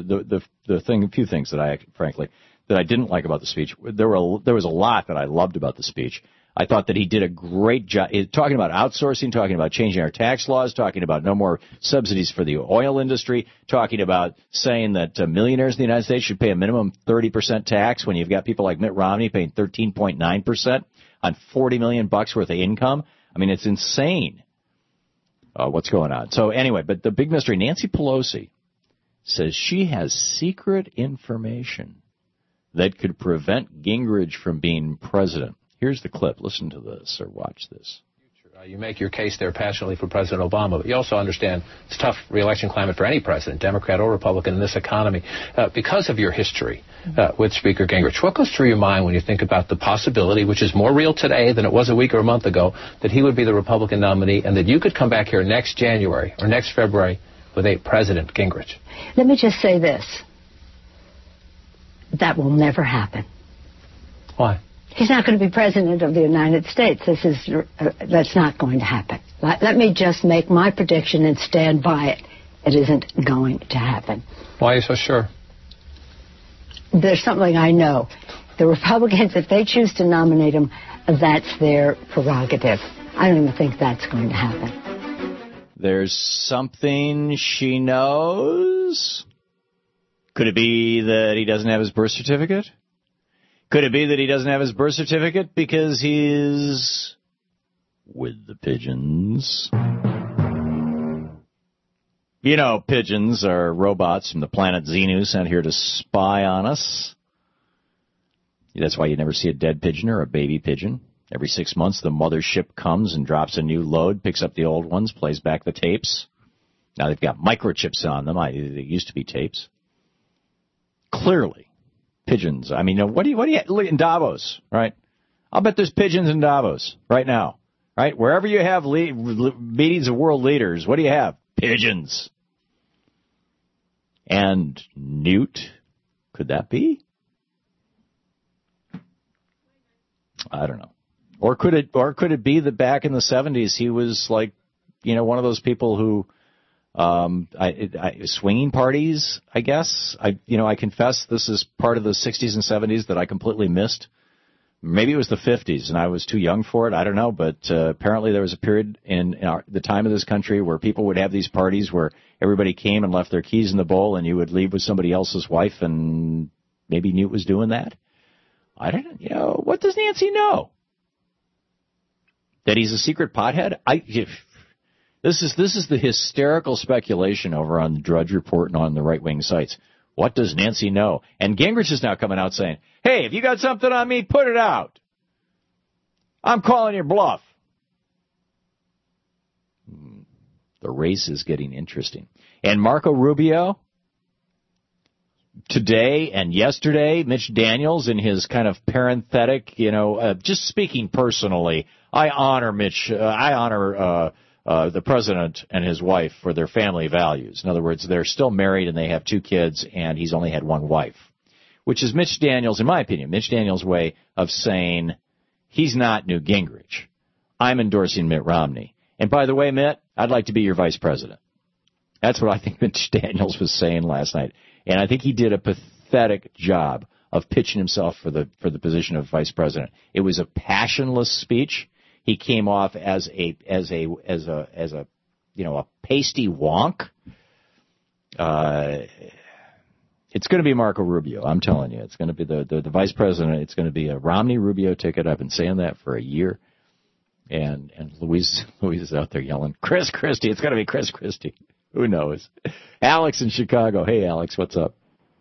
S2: a few things that I didn't like about the speech. There was a lot that I loved about the speech. I thought that he did a great job talking about outsourcing, talking about changing our tax laws, talking about no more subsidies for the oil industry, talking about saying that millionaires in the United States should pay a minimum 30% tax when you've got people like Mitt Romney paying 13.9% on $40 million worth of income. I mean, it's insane what's going on. So anyway, but the big mystery, Nancy Pelosi says she has secret information that could prevent Gingrich from being president. Here's the clip. Listen to this or watch this.
S15: You make your case there passionately for President Obama, but you also understand it's a tough re-election climate for any president, Democrat or Republican, in this economy, because of your history with Speaker Gingrich. What goes through your mind when you think about the possibility, which is more real today than it was a week or a month ago, that he would be the Republican nominee and that you could come back here next January or next February with a President Gingrich?
S16: Let me just say this. That will never happen.
S15: Why?
S16: He's not going to be president of the United States. That's not going to happen. Let me just make my prediction and stand by it. It isn't going to happen.
S15: Why are you so sure?
S16: There's something I know. The Republicans, if they choose to nominate him, that's their prerogative. I don't even think that's going to happen.
S2: There's something she knows? Could it be that he doesn't have his birth certificate? Could it be that he doesn't have his birth certificate because he's with the pigeons? Pigeons are robots from the planet Xenu sent here to spy on us. That's why you never see a dead pigeon or a baby pigeon. Every 6 months, the mothership comes and drops a new load, picks up the old ones, plays back the tapes. Now they've got microchips on them. They used to be tapes. Clearly. Pigeons. I mean, what do you look in Davos, right? I'll bet there's pigeons in Davos right now, right? Wherever you have meetings of world leaders, what do you have? Pigeons. And Newt, could that be? I don't know. Or could it be that back in the 70s he was like, one of those people who, swinging parties, I guess. I confess this is part of the 60s and 70s that I completely missed. Maybe it was the 50s and I was too young for it. I don't know. But apparently there was a period in the time of this country where people would have these parties where everybody came and left their keys in the bowl and you would leave with somebody else's wife, and maybe Newt was doing that. I don't know. What does Nancy know? That he's a secret pothead? This is the hysterical speculation over on the Drudge Report and on the right-wing sites. What does Nancy know? And Gingrich is now coming out saying, hey, if you got something on me, put it out. I'm calling your bluff. The race is getting interesting. And Marco Rubio, today and yesterday, Mitch Daniels in his kind of parenthetic, just speaking personally, I honor the president and his wife for their family values. In other words, they're still married and they have 2 kids, and he's only had 1 wife, which is Mitch Daniels, in my opinion, Mitch Daniels' way of saying he's not Newt Gingrich. I'm endorsing Mitt Romney. And by the way, Mitt, I'd like to be your vice president. That's what I think Mitch Daniels was saying last night. And I think he did a pathetic job of pitching himself for the position of vice president. It was a passionless speech. He came off as a pasty wonk. It's going to be Marco Rubio. I'm telling you, it's going to be the vice president. It's going to be a Romney Rubio ticket. I've been saying that for a year. And Louise is out there yelling, Chris Christie. It's going to be Chris Christie. Who knows? Alex in Chicago. Hey, Alex, what's up?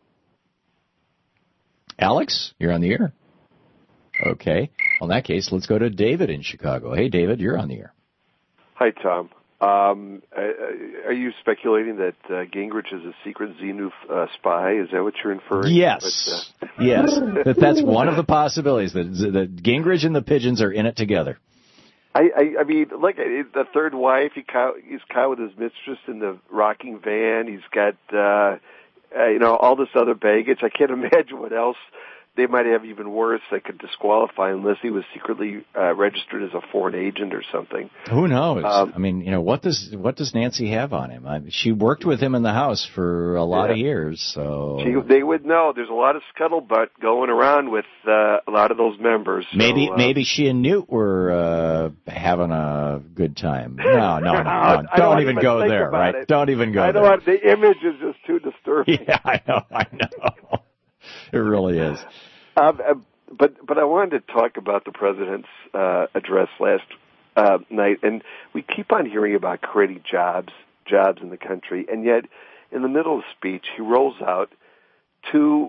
S2: Alex, you're on the air. Okay. Well, in that case, let's go to David in Chicago. Hey, David, you're on the air.
S17: Hi, Tom. Are you speculating that Gingrich is a secret Xenu spy? Is that what you're inferring?
S2: Yes. Yes. That's one of the possibilities, that Gingrich and the pigeons are in it together.
S17: I mean, like the third wife, he's caught with his mistress in the rocking van. He's got, all this other baggage. I can't imagine what else they might have even worse that could disqualify unless he was secretly registered as a foreign agent or something.
S2: Who knows? What does Nancy have on him? She worked with him in the House for a lot of years, so
S17: they would know. There's a lot of scuttlebutt going around with a lot of those members. So,
S2: maybe she and Newt were having a good time. No. Don't even go there, right?
S17: It.
S2: Don't even go there.
S17: The image is just too disturbing.
S2: Yeah, I know. It really is.
S17: But I wanted to talk about the president's address last night, and we keep on hearing about creating jobs in the country, and yet in the middle of the speech he rolls out these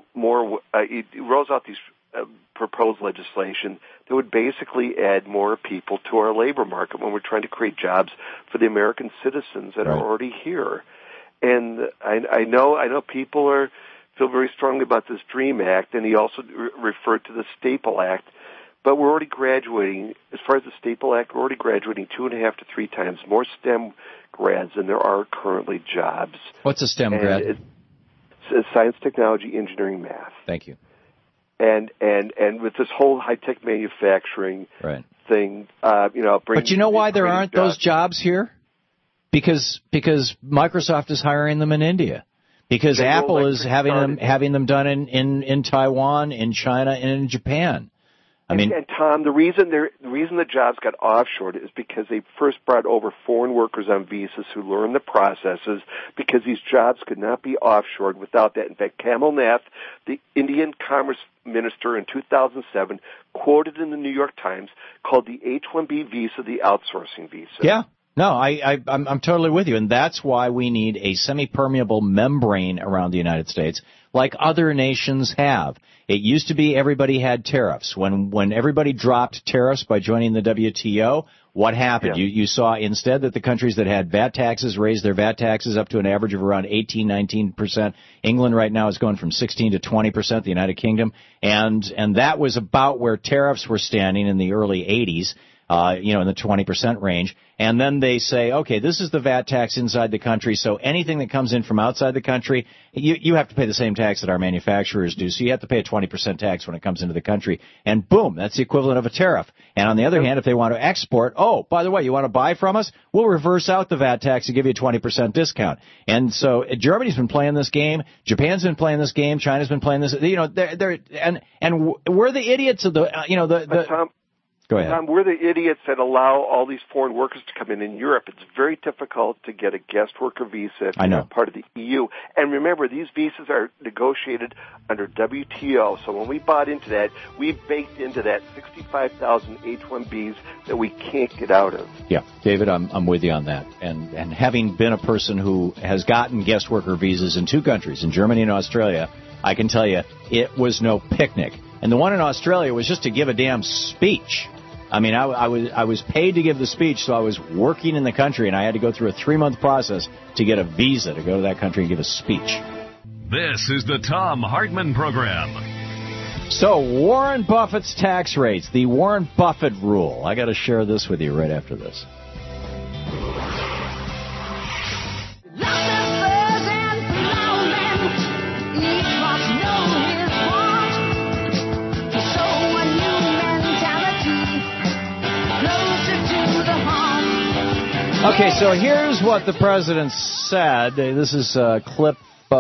S17: proposed legislation that would basically add more people to our labor market when we're trying to create jobs for the American citizens that are already here. And I know people feel very strongly about this DREAM Act, and he also referred to the Staple Act. But we're already graduating, as far as the Staple Act, we're already graduating 2.5 to 3 times more STEM grads than there are currently jobs.
S2: What's a STEM grad?
S17: It's science, technology, engineering, math.
S2: Thank you.
S17: And with this whole high-tech manufacturing thing,
S2: But you know why there aren't those jobs here? Because Microsoft is hiring them in India. Because Apple is having them done in Taiwan, in China, and in Japan.
S17: And Tom, the reason the jobs got offshored is because they first brought over foreign workers on visas who learned the processes, because these jobs could not be offshored without that. In fact, Kamal Nath, the Indian Commerce Minister in 2007, quoted in the New York Times, called the H-1B visa the outsourcing visa.
S2: Yeah. No, I'm totally with you, and that's why we need a semi-permeable membrane around the United States, like other nations have. It used to be everybody had tariffs. When everybody dropped tariffs by joining the WTO, what happened? Yeah. You saw instead that the countries that had VAT taxes raised their VAT taxes up to an average of around 18-19%. England right now is going from 16 to 20%, the United Kingdom, and that was about where tariffs were standing in the early 80s. in the 20% range. And then they say, okay, this is the VAT tax inside the country, so anything that comes in from outside the country, you have to pay the same tax that our manufacturers do. So you have to pay a 20% tax when it comes into the country. And boom, that's the equivalent of a tariff. And on the other hand, if they want to export, oh, by the way, you want to buy from us? We'll reverse out the VAT tax and give you a 20% discount. And so Germany's been playing this game. Japan's been playing this game. China's been playing this. And we're the idiots of
S17: Tom,
S2: Go ahead.
S17: Tom, we're the idiots that allow all these foreign workers to come in Europe. It's very difficult to get a guest worker visa if you're not part of the EU. And remember, these visas are negotiated under WTO. So when we bought into that, we baked into that 65,000 H-1Bs that we can't get out of.
S2: Yeah, David, I'm with you on that. And having been a person who has gotten guest worker visas in 2 countries, in Germany and Australia, I can tell you it was no picnic. And the one in Australia was just to give a damn speech. I mean, I was paid to give the speech, so I was working in the country, and I had to go through a 3-month process to get a visa to go to that country and give a speech.
S1: This is the Thom Hartmann Program.
S2: So, Warren Buffett's tax rates, the Warren Buffett rule. I got to share this with you right after this. Okay, so here's what the president said. This is clip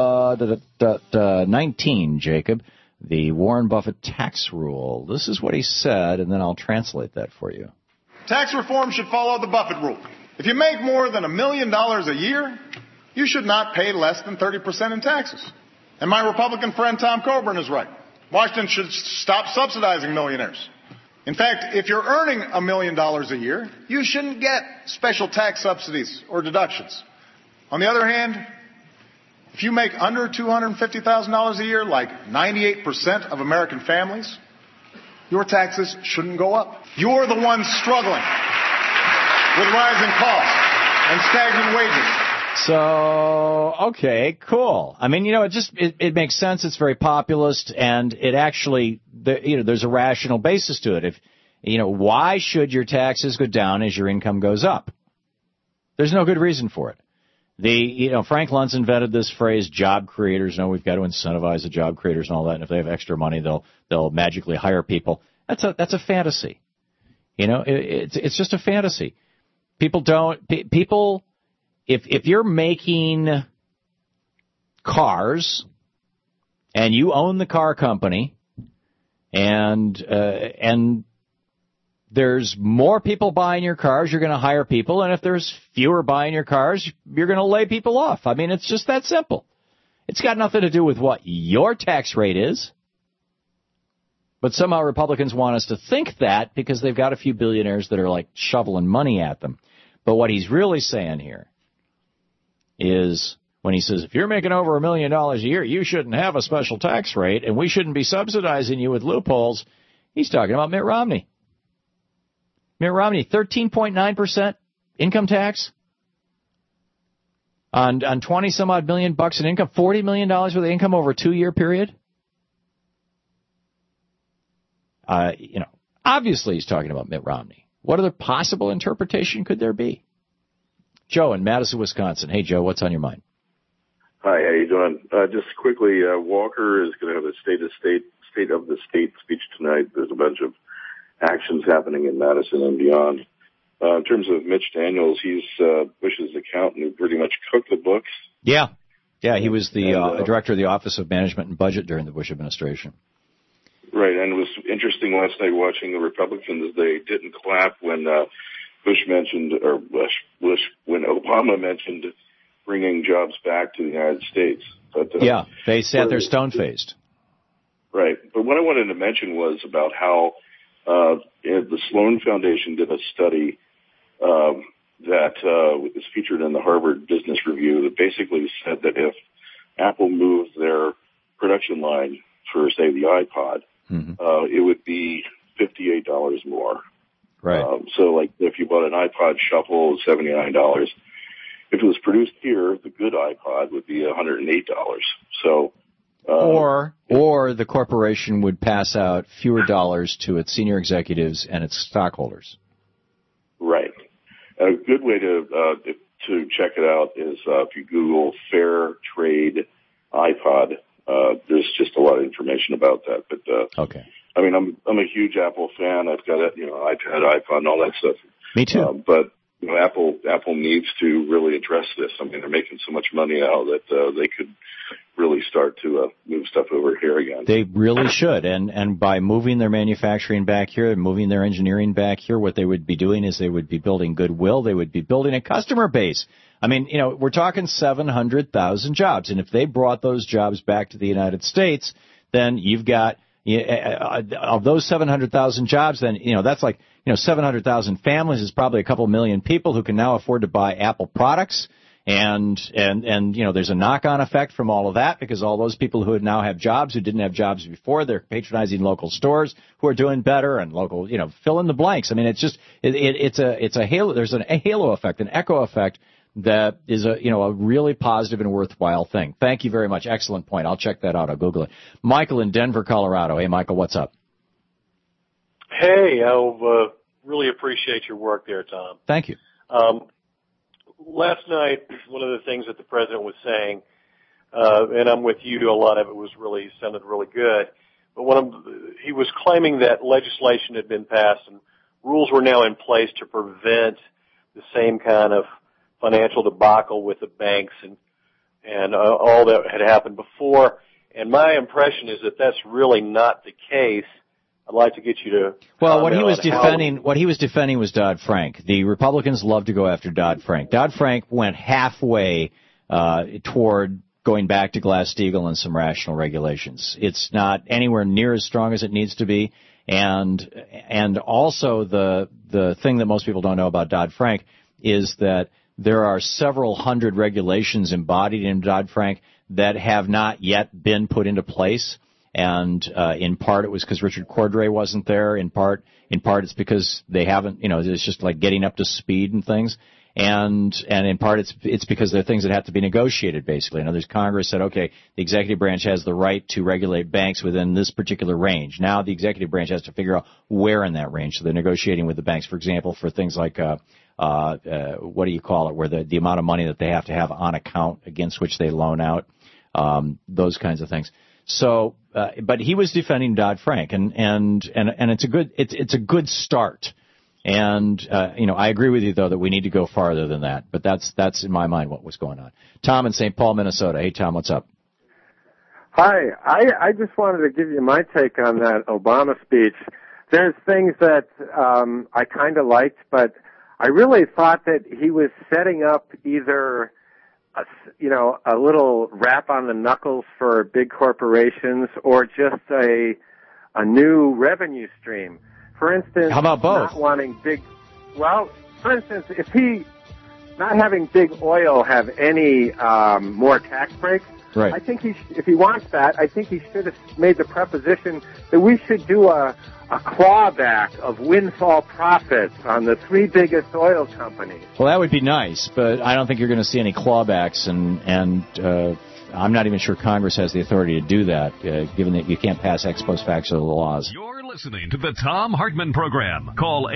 S2: 19, Jacob, the Warren Buffett tax rule. This is what he said, and then I'll translate that for you.
S3: Tax reform should follow the Buffett rule. If you make more than $1 million a year, you should not pay less than 30% in taxes. And my Republican friend Tom Coburn is right. Washington should stop subsidizing millionaires. In fact, if you're earning $1 million a year, you shouldn't get special tax subsidies or deductions. On the other hand, if you make under $250,000 a year, like 98% of American families, your taxes shouldn't go up. You're the ones struggling with rising costs and stagnant wages.
S2: So, okay, cool. I mean, it makes sense. It's very populist, and it actually, there's a rational basis to it. Why should your taxes go down as your income goes up? There's no good reason for it. Frank Luntz invented this phrase, job creators. We've got to incentivize the job creators and all that. And if they have extra money, they'll magically hire people. That's a fantasy. It's just a fantasy. If you're making cars and you own the car company and there's more people buying your cars, you're going to hire people, and if there's fewer buying your cars, you're going to lay people off. I mean, it's just that simple. It's got nothing to do with what your tax rate is. But somehow Republicans want us to think that because they've got a few billionaires that are like shoveling money at them. But what he's really saying here is when he says, if you're making over $1 million a year, you shouldn't have a special tax rate, and we shouldn't be subsidizing you with loopholes, he's talking about Mitt Romney. Mitt Romney, 13.9% income tax on 20-some-odd million bucks in income, $40 million worth of income over a 2-year period. Obviously he's talking about Mitt Romney. What other possible interpretation could there be? Joe in Madison, Wisconsin. Hey, Joe, what's on your mind?
S12: Hi, how you doing? Just quickly, Walker is going to have a state of the state speech tonight. There's a bunch of actions happening in Madison and beyond. In terms of Mitch Daniels, he's Bush's accountant who pretty much cooked the books.
S2: Yeah, he was the director of the Office of Management and Budget during the Bush administration.
S12: Right, and it was interesting last night watching the Republicans. They didn't clap when when Obama mentioned bringing jobs back to the United States. But,
S2: they sat there stone-faced.
S12: Right, but what I wanted to mention was about how the Sloan Foundation did a study that was featured in the Harvard Business Review that basically said that if Apple moved their production line for, say, the iPod, it would be $58 more.
S2: Right.
S12: So, like, if you bought an iPod Shuffle, $79. If it was produced here, the good iPod would be $108. So,
S2: or the corporation would pass out fewer dollars to its senior executives and its stockholders.
S12: a good way to check it out is if you Google Fair Trade iPod. There's just a lot of information about that. But
S2: okay.
S12: I mean, I'm a huge Apple fan. I've got iPad, iPhone, and all that stuff.
S2: Me too.
S12: But Apple needs to really address this. I mean, they're making so much money now that they could really start to move stuff over here again.
S2: They really should. And by moving their manufacturing back here and moving their engineering back here, what they would be doing is they would be building goodwill. They would be building a customer base. I mean, we're talking 700,000 jobs. And if they brought those jobs back to the United States, then you've got, of those 700,000 jobs, then, that's like, 700,000 families is probably a couple million people who can now afford to buy Apple products. And there's a knock-on effect from all of that because all those people who now have jobs who didn't have jobs before, they're patronizing local stores who are doing better and local, fill in the blanks. I mean, it's just, it's a halo, there's a halo effect, an echo effect that is a really positive and worthwhile thing. Thank you very much. Excellent point. I'll check that out. I'll Google it. Michael in Denver, Colorado. Hey, Michael, what's up?
S18: Hey, I really appreciate your work there, Tom.
S2: Thank you.
S18: Last night, one of the things that the president was saying, and I'm with you, a lot of it sounded really good, but he was claiming that legislation had been passed and rules were now in place to prevent the same kind of financial debacle with the banks and all that had happened before. And my impression is that that's really not the case. I'd like to get you to.
S2: Well, what he was defending was Dodd-Frank. The Republicans love to go after Dodd-Frank. Dodd-Frank went halfway toward going back to Glass-Steagall and some rational regulations. It's not anywhere near as strong as it needs to be, and also the thing that most people don't know about Dodd-Frank is that there are several hundred regulations embodied in Dodd-Frank that have not yet been put into place. And in part it was because Richard Cordray wasn't there. In part it's because they haven't, it's just like getting up to speed and things. And in part it's because they're things that have to be negotiated basically. In other words, Congress said, okay, the executive branch has the right to regulate banks within this particular range. Now the executive branch has to figure out where in that range. So they're negotiating with the banks, for example, for things like what do you call it, where the amount of money that they have to have on account against which they loan out, those kinds of things. So, but he was defending Dodd-Frank, and it's a good start. And I agree with you though that we need to go farther than that. But that's in my mind what was going on. Tom in St. Paul, Minnesota. Hey, Tom, what's up?
S19: Hi, I just wanted to give you my take on that Obama speech. There's things that I kind of liked, but I really thought that he was setting up either a little rap on the knuckles for big corporations or just a new revenue stream. For instance,
S2: how about both?
S19: Not wanting for instance, if he not having big oil have any more tax breaks,
S2: right.
S19: I think if he wants that, I think he should have made the proposition that we should do a clawback of windfall profits on the three biggest oil companies.
S2: Well, that would be nice, but I don't think you're going to see any clawbacks, and I'm not even sure Congress has the authority to do that, given that you can't pass ex post facto laws.
S1: You're listening to the Tom Hartman Program. Call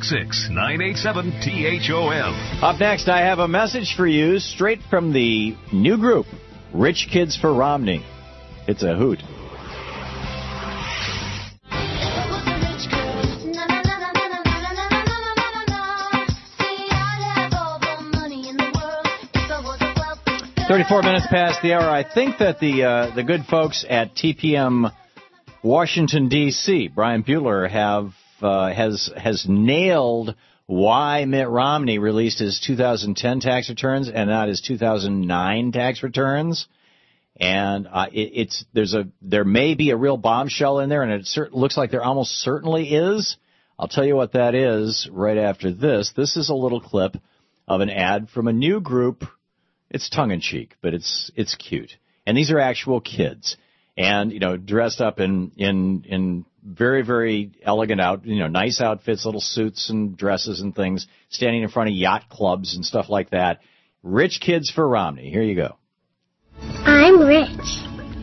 S1: 866-987-THOM.
S2: Up next, I have a message for you straight from the new group, Rich Kids for Romney. It's a hoot. 34 minutes past the hour. I think that the good folks at TPM Washington, D.C., Brian Buehler, has nailed why Mitt Romney released his 2010 tax returns and not his 2009 tax returns. And there may be a real bombshell in there, and it looks like there almost certainly is. I'll tell you what that is right after this. This is a little clip of an ad from a new group. It's tongue-in-cheek, but it's cute. And these are actual kids. And, dressed up in very, very elegant nice outfits, little suits and dresses and things, standing in front of yacht clubs and stuff like that. Rich Kids for Romney. Here you go.
S20: I'm rich.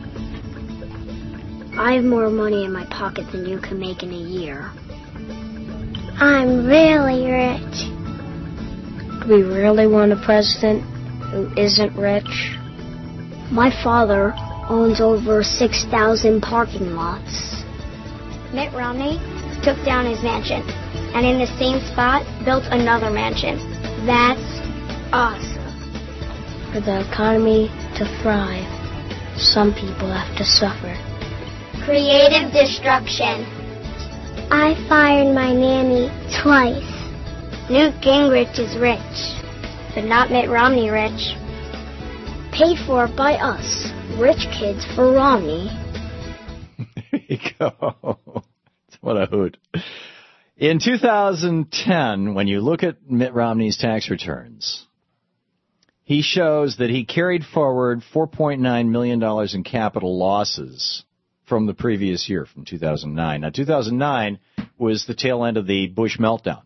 S20: I have more money in my pocket than you can make in a year. I'm really rich. we really want a president who isn't rich? My father owns over 6,000 parking lots. Mitt Romney took down his mansion and in the same spot built another mansion. That's awesome. For the economy to thrive, some people have to suffer. Creative destruction. I fired my nanny twice. Newt Gingrich is rich, but not Mitt Romney rich. Paid for by us, rich kids for Romney.
S2: There you go. What a hoot. In 2010, when you look at Mitt Romney's tax returns, he shows that he carried forward $4.9 million in capital losses from the previous year, from 2009. Now, 2009 was the tail end of the Bush meltdown.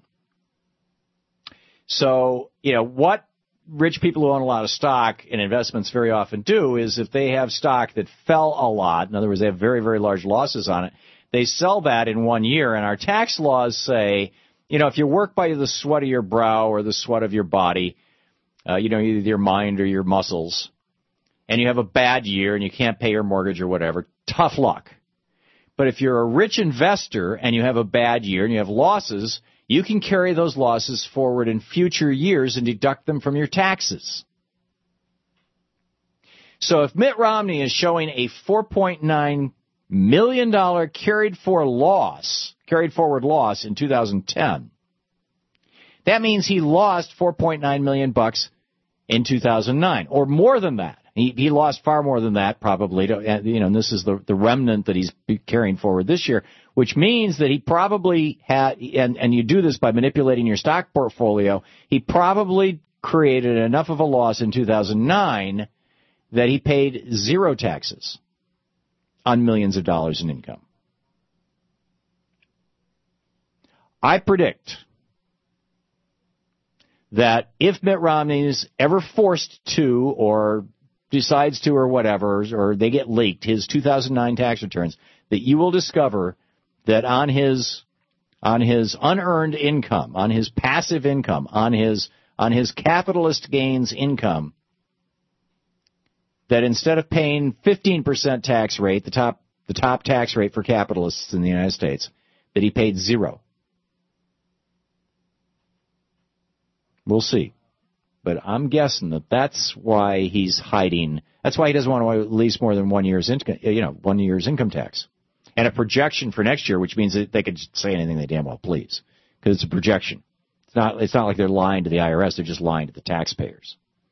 S2: So, what rich people who own a lot of stock and investments very often do is if they have stock that fell a lot, in other words, they have very, very large losses on it, they sell that in 1 year. And our tax laws say, if you work by the sweat of your brow or the sweat of your body, either your mind or your muscles, and you have a bad year and you can't pay your mortgage or whatever, tough luck. But if you're a rich investor and you have a bad year and you have losses, you can carry those losses forward in future years and deduct them from your taxes. So if Mitt Romney is showing a $4.9 million carried forward loss in 2010, that means he lost $4.9 million in 2009, or more than that. He lost far more than that, probably. And this is the remnant that he's carrying forward this year, which means that he probably had, and you do this by manipulating your stock portfolio, he probably created enough of a loss in 2009 that he paid zero taxes on millions of dollars in income. I predict that if Mitt Romney is ever forced to or decides to or whatever, or they get leaked, his 2009 tax returns, that you will discover that on his unearned income, on his passive income, on his capitalist gains income, that instead of paying 15% tax rate, the top tax rate for capitalists in the United States, that he paid zero. We'll see. But I'm guessing that's why he's hiding. That's why he doesn't want to at least more than 1 year's income, 1 year's income tax, and a projection for next year, which means that they could say anything they damn well please, because it's a projection. It's not like they're lying to the IRS; they're just lying to the taxpayers.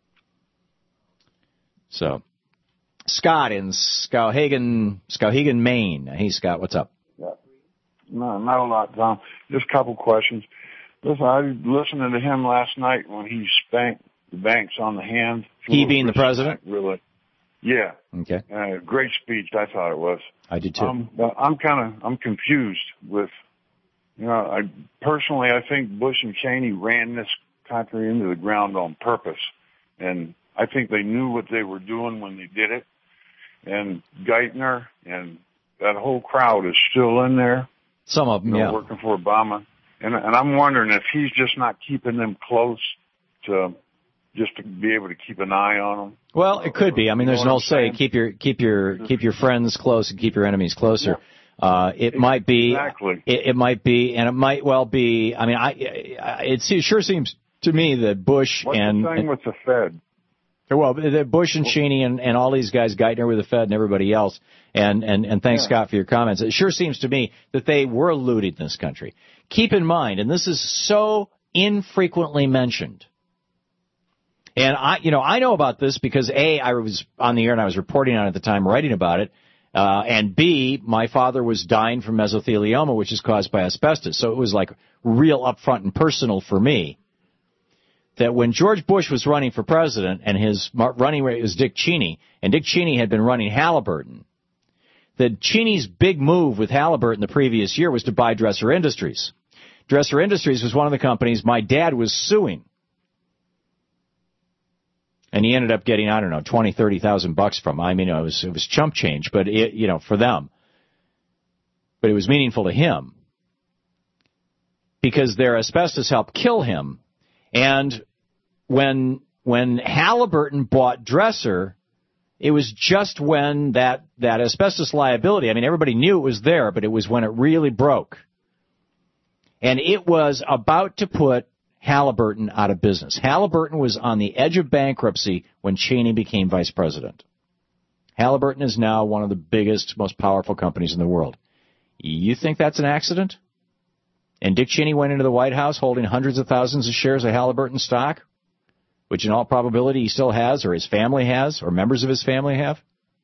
S2: So, Scott in Skowhegan, Maine. Hey, Scott, what's up?
S21: Yeah. No, not a lot, Tom. Just a couple questions. Listen, I was listening to him last night when he spanked the banks on the hand.
S2: He being the president?
S21: Really? Yeah.
S2: Okay.
S21: Great speech, I thought it was.
S2: I did too.
S21: But I'm confused with, I think Bush and Cheney ran this country into the ground on purpose. And I think they knew what they were doing when they did it. And Geithner and that whole crowd is still in there.
S2: Some of them, yeah.
S21: Working for Obama. And I'm wondering if he's just not keeping them close to be able to keep an eye on them.
S2: Well, it could be. I mean, there's an old saying: keep your friends close and keep your enemies closer. Yeah. It might be.
S21: Exactly.
S2: It might be, and it might well be. I mean, it sure seems to me that Bush
S21: What's
S2: and
S21: the thing with the Fed?
S2: Well, Bush and Cheney and all these guys, Geithner with the Fed and everybody else, and thanks, Scott, for your comments. It sure seems to me that they were looting this country. Keep in mind, and this is so infrequently mentioned, and I know about this because A, I was on the air and I was reporting on it at the time, writing about it, and B, my father was dying from mesothelioma, which is caused by asbestos, so it was like real upfront and personal for me. That when George Bush was running for president and his running mate was Dick Cheney, and Dick Cheney had been running Halliburton, that Cheney's big move with Halliburton the previous year was to buy Dresser Industries. Dresser Industries was one of the companies my dad was suing. And he ended up getting, I don't know, $20,000-$30,000 from. I mean, it was chump change, but for them. But it was meaningful to him because their asbestos helped kill him. And when Halliburton bought Dresser, it was just when that asbestos liability, I mean, everybody knew it was there, but it was when it really broke. And it was about to put Halliburton out of business. Halliburton was on the edge of bankruptcy when Cheney became vice president. Halliburton is now one of the biggest, most powerful companies in the world. You think that's an accident? And Dick Cheney went into the White House holding hundreds of thousands of shares of Halliburton stock, which in all probability he still has, or his family has, or members of his family have.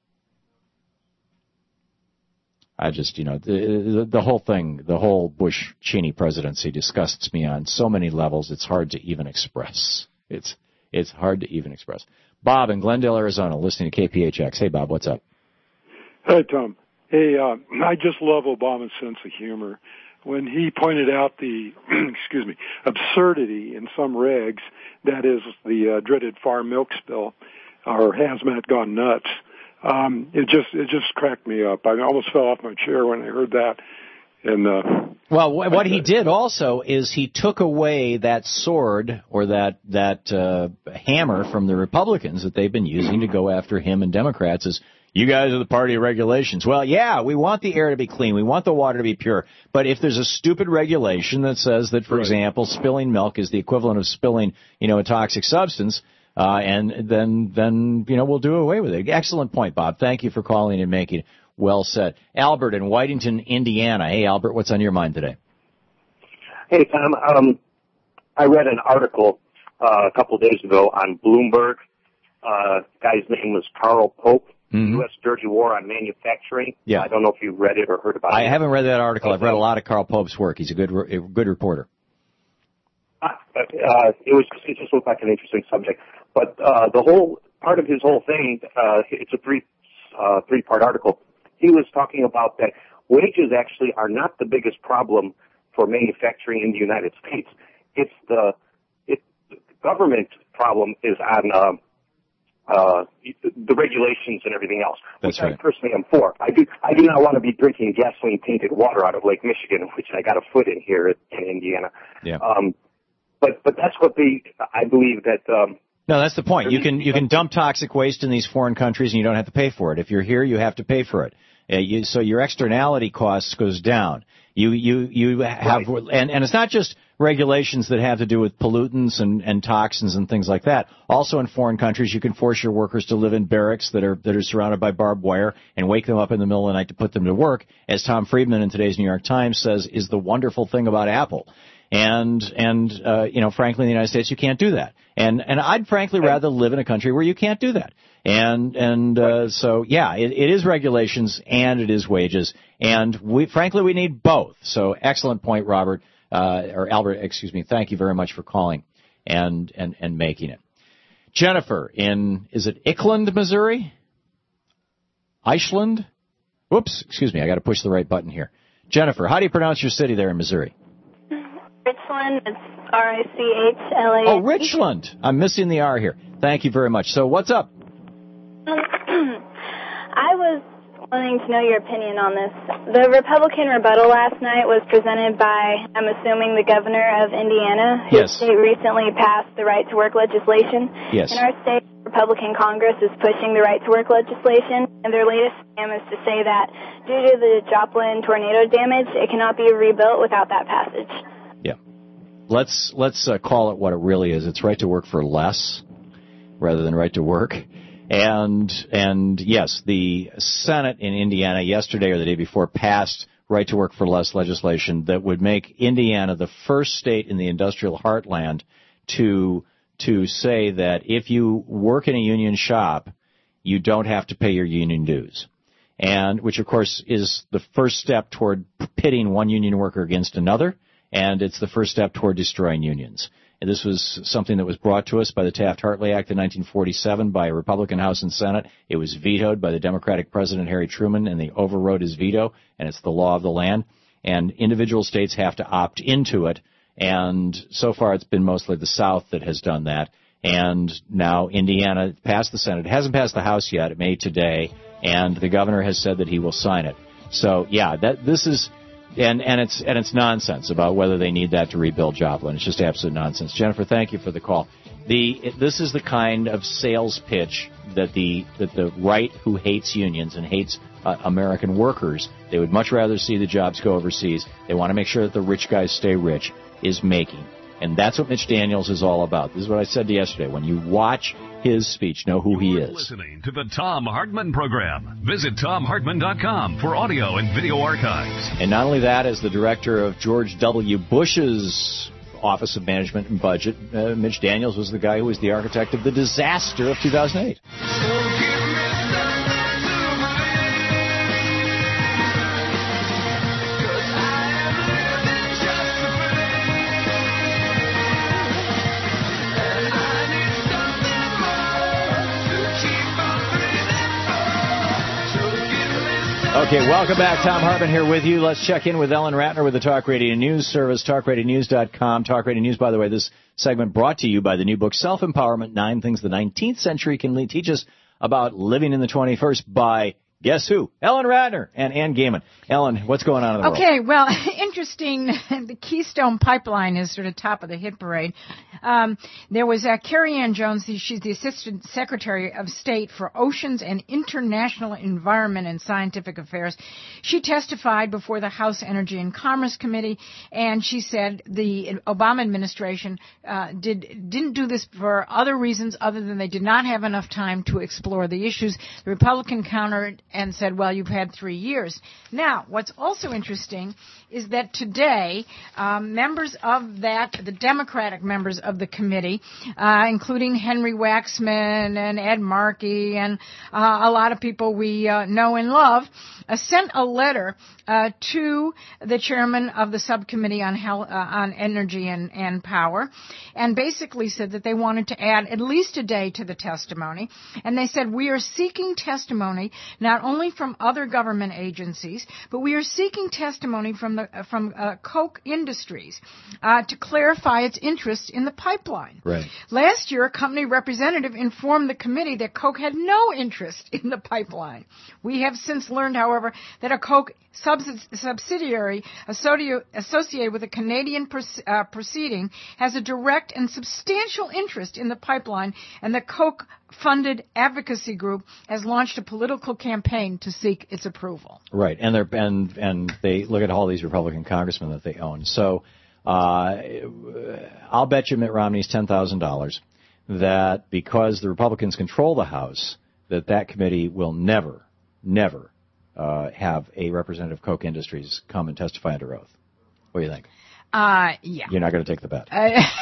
S2: I just, the whole thing, the whole Bush-Cheney presidency disgusts me on so many levels, it's hard to even express. It's hard to even express. Bob in Glendale, Arizona, listening to KPHX. Hey, Bob, what's up?
S5: Hi, Tom. Hey, I just love Obama's sense of humor. When he pointed out the, absurdity in some regs, that is the dreaded farm milk spill, or hazmat gone nuts, it just cracked me up. I almost fell off my chair when I heard that. And
S2: well, what he did also is he took away that sword or that hammer from the Republicans that they've been using to go after him and Democrats as, you guys are the party of regulations. Well, yeah, we want the air to be clean. We want the water to be pure. But if there's a stupid regulation that says that, for example, spilling milk is the equivalent of spilling, a toxic substance, and then we'll do away with it. Excellent point, Bob. Thank you for calling and making it. Well said. Albert in Whitington, Indiana. Hey, Albert, what's on your mind today?
S22: Hey, Tom. I read an article a couple of days ago on Bloomberg. Guy's name was Carl Pope. U.S. Dirty War on Manufacturing.
S2: Yeah.
S22: I don't know if you've read it or heard about it.
S2: I haven't read that article. I've read a lot of Carl Pope's work. He's a good reporter.
S22: It just looked like an interesting subject. But the whole part of his whole thing, it's a three-part article. He was talking about that wages actually are not the biggest problem for manufacturing in the United States. It's the government problem is on the regulations and everything else, which I personally am for. I do not want to be drinking gasoline-tainted water out of Lake Michigan, which I got a foot in here in Indiana.
S2: Yeah.
S22: But that's what I believe that.
S2: No, that's the point. You can dump toxic waste in these foreign countries and you don't have to pay for it. If you're here, you have to pay for it. So your externality costs goes down. You have, and it's not just regulations that have to do with pollutants and toxins and things like that. Also in foreign countries, you can force your workers to live in barracks that are surrounded by barbed wire and wake them up in the middle of the night to put them to work, as Tom Friedman in today's New York Times says is the wonderful thing about Apple. And frankly, in the United States, you can't do that. And I'd frankly rather live in a country where you can't do that. So yeah, it is regulations and it is wages. And we need both. So excellent point, Albert, thank you very much for calling and making it. Jennifer is it Ickland, Missouri? Eichland? Whoops, excuse me, I got to push the right button here. Jennifer, how do you pronounce your city there in Missouri?
S23: Richland, it's R-I-C-H-L-A.
S2: Oh, Richland. I'm missing the R here. Thank you very much. So what's up?
S23: I was wanting to know your opinion on this. The Republican rebuttal last night was presented by, I'm assuming, the governor of Indiana, whose state recently passed the right-to-work legislation.
S2: Yes.
S23: In our state, Republican Congress is pushing the right-to-work legislation, and their latest scam is to say that due to the Joplin tornado damage, it cannot be rebuilt without that passage.
S2: Yeah. Let's call it what it really is. It's right to work for less rather than right to work. And yes, the Senate in Indiana yesterday or the day before passed right to work for less legislation that would make Indiana the first state in the industrial heartland to say that if you work in a union shop, you don't have to pay your union dues. And which of course is the first step toward pitting one union worker against another, and it's the first step toward destroying unions. And this was something that was brought to us by the Taft-Hartley Act in 1947 by a Republican House and Senate. It was vetoed by the Democratic President Harry Truman, and they overrode his veto, and it's the law of the land. And individual states have to opt into it, and so far it's been mostly the South that has done that. And now Indiana passed the Senate. It hasn't passed the House yet. It may today, and the governor has said that he will sign it. So, yeah, this is And it's nonsense about whether they need that to rebuild Joplin. It's just absolute nonsense. Jennifer, thank you for the call. This is the kind of sales pitch that the right, who hates unions and hates American workers, they would much rather see the jobs go overseas. They want to make sure that the rich guys stay rich, is making. And that's what Mitch Daniels is all about. This is what I said yesterday. When you watch his speech, know who he is.
S1: Listening to the Thom Hartmann Program. Visit ThomHartmann.com for audio and video archives.
S2: And not only that, as the director of George W. Bush's Office of Management and Budget, Mitch Daniels was the guy who was the architect of the disaster of 2008. Okay, welcome back. Thom Hartmann here with you. Let's check in with Ellen Ratner with the Talk Radio News Service, talkradionews.com. Talk Radio News, by the way, this segment brought to you by the new book, Self-Empowerment, 9 Things the 19th Century Can Teach Us About Living in the 21st by, guess who? Ellen Ratner and Ann Gaiman. Ellen, what's going on in the world?
S6: Okay, well, interesting. The Keystone Pipeline is sort of top of the hit parade. There was Carrie Ann Jones. She's the Assistant Secretary of State for Oceans and International Environment and Scientific Affairs. She testified before the House Energy and Commerce Committee, and she said the Obama administration didn't do this for other reasons other than they did not have enough time to explore the issues. The Republican countered and said, well, you've had 3 years. Now, what's also interesting is that today, members of the Democratic members of the committee, including Henry Waxman and Ed Markey and a lot of people we know and love, sent a letter to the chairman of the subcommittee on energy and power, and basically said that they wanted to add at least a day to the testimony. And they said, we are seeking testimony not only from other government agencies, but we are seeking testimony from Koch Industries to clarify its interest in the pipeline.
S2: Right.
S6: Last year, a company representative informed the committee that Koch had no interest in the pipeline. We have since learned, however, that a Koch subsidiary associated with a Canadian proceeding has a direct and substantial interest in the pipeline, and the Koch-funded advocacy group has launched a political campaign to seek its approval.
S2: Right, and they look at all these Republican congressmen that they own. So I'll bet you Mitt Romney's $10,000 that because the Republicans control the House, that committee will never have a representative of Koch Industries come and testify under oath. What do you think?
S6: Yeah.
S2: You're not going to take the bet.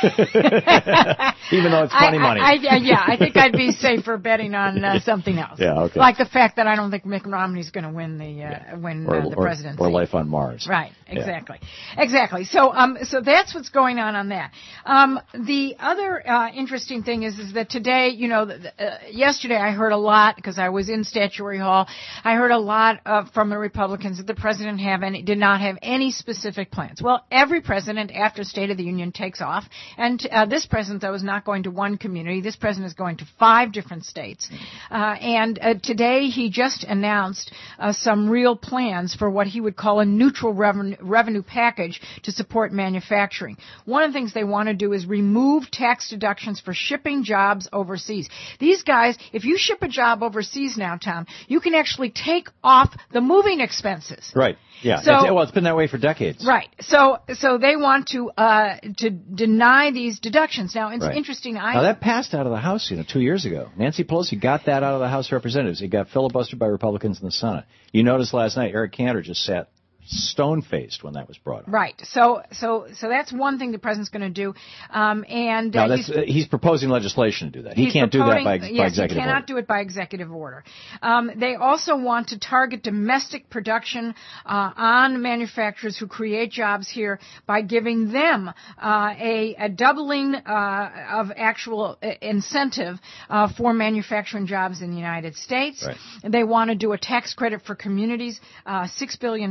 S2: Even though it's funny money.
S6: I think I'd be safer betting on something else.
S2: Yeah, okay.
S6: Like the fact that I don't think Mitt Romney's going to win the presidency.
S2: Or life on Mars.
S6: Right, exactly. Yeah. Exactly. So that's what's going on that. The other interesting thing is that today, yesterday I heard a lot, because I was in Statuary Hall, I heard a lot from the Republicans that the president did not have any specific plans. Well, every president after State of the Union takes off, and this president, though, is not going to one community. This president is going to 5 different states. And today he just announced some real plans for what he would call a neutral revenue package to support manufacturing. One of the things they want to do is remove tax deductions for shipping jobs overseas. These guys, if you ship a job overseas now, Tom, you can actually take off the moving expenses.
S2: Right. Yeah. It's been that way for decades.
S6: Right. So they want to deny these deductions. Now, it's interesting.
S2: Now, that passed out of the House, 2 years ago. Nancy Pelosi got that out of the House of Representatives. It got filibustered by Republicans in the Senate. You noticed last night, Eric Cantor just sat stone-faced when that was brought up.
S6: Right. So that's one thing the president's going to do.
S2: He's proposing legislation to do that. He can't do that by executive order.
S6: He cannot do it by executive order. They also want to target domestic production on manufacturers who create jobs here by giving them a doubling of actual incentive for manufacturing jobs in the United States.
S2: Right.
S6: They want to do a tax credit for communities, $6 billion in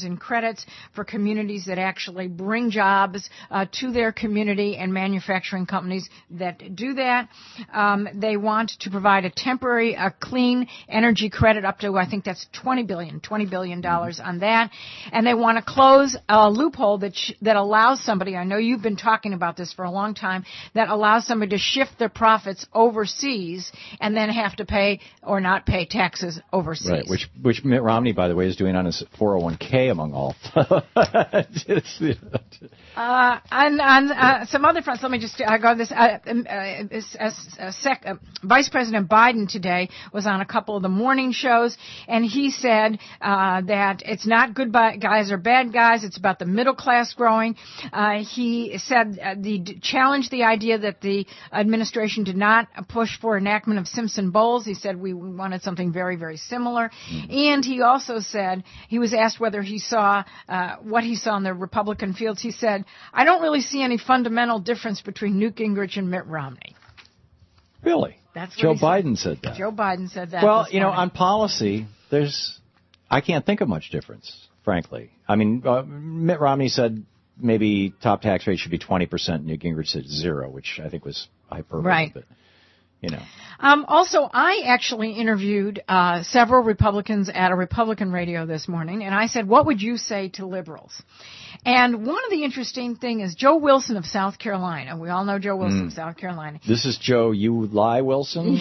S6: in credits for communities that actually bring jobs to their community and manufacturing companies that do that. They want to provide a temporary clean energy credit up to, I think that's $20 billion on that. And they want to close a loophole that allows somebody, I know you've been talking about this for a long time, that allows somebody to shift their profits overseas and then have to pay or not pay taxes overseas.
S2: Right, which Mitt Romney, by the way, is doing on his 401k among all.
S6: On some other fronts, let me just go this. Vice President Biden today was on a couple of the morning shows, and he said that it's not good guys or bad guys. It's about the middle class growing. He said challenged the idea that the administration did not push for enactment of Simpson-Bowles. He said we wanted something very, very similar. And he also said, he was asked whether he saw what he saw in the Republican fields. He said, I don't really see any fundamental difference between Newt Gingrich and Mitt Romney.
S2: Really?
S6: That's what
S2: Joe
S6: he said.
S2: Biden said that.
S6: Joe Biden said that.
S2: Well,
S6: this morning.
S2: on policy, I can't think of much difference, frankly. I mean, Mitt Romney said maybe top tax rate should be 20%. Newt Gingrich said 0, which I think was hyperbole.
S6: Right.
S2: But,
S6: also, I actually interviewed several Republicans at a Republican radio this morning, and I said, what would you say to liberals? And one of the interesting things is Joe Wilson of South Carolina. We all know Joe Wilson of South Carolina.
S2: This is Joe You Lie Wilson?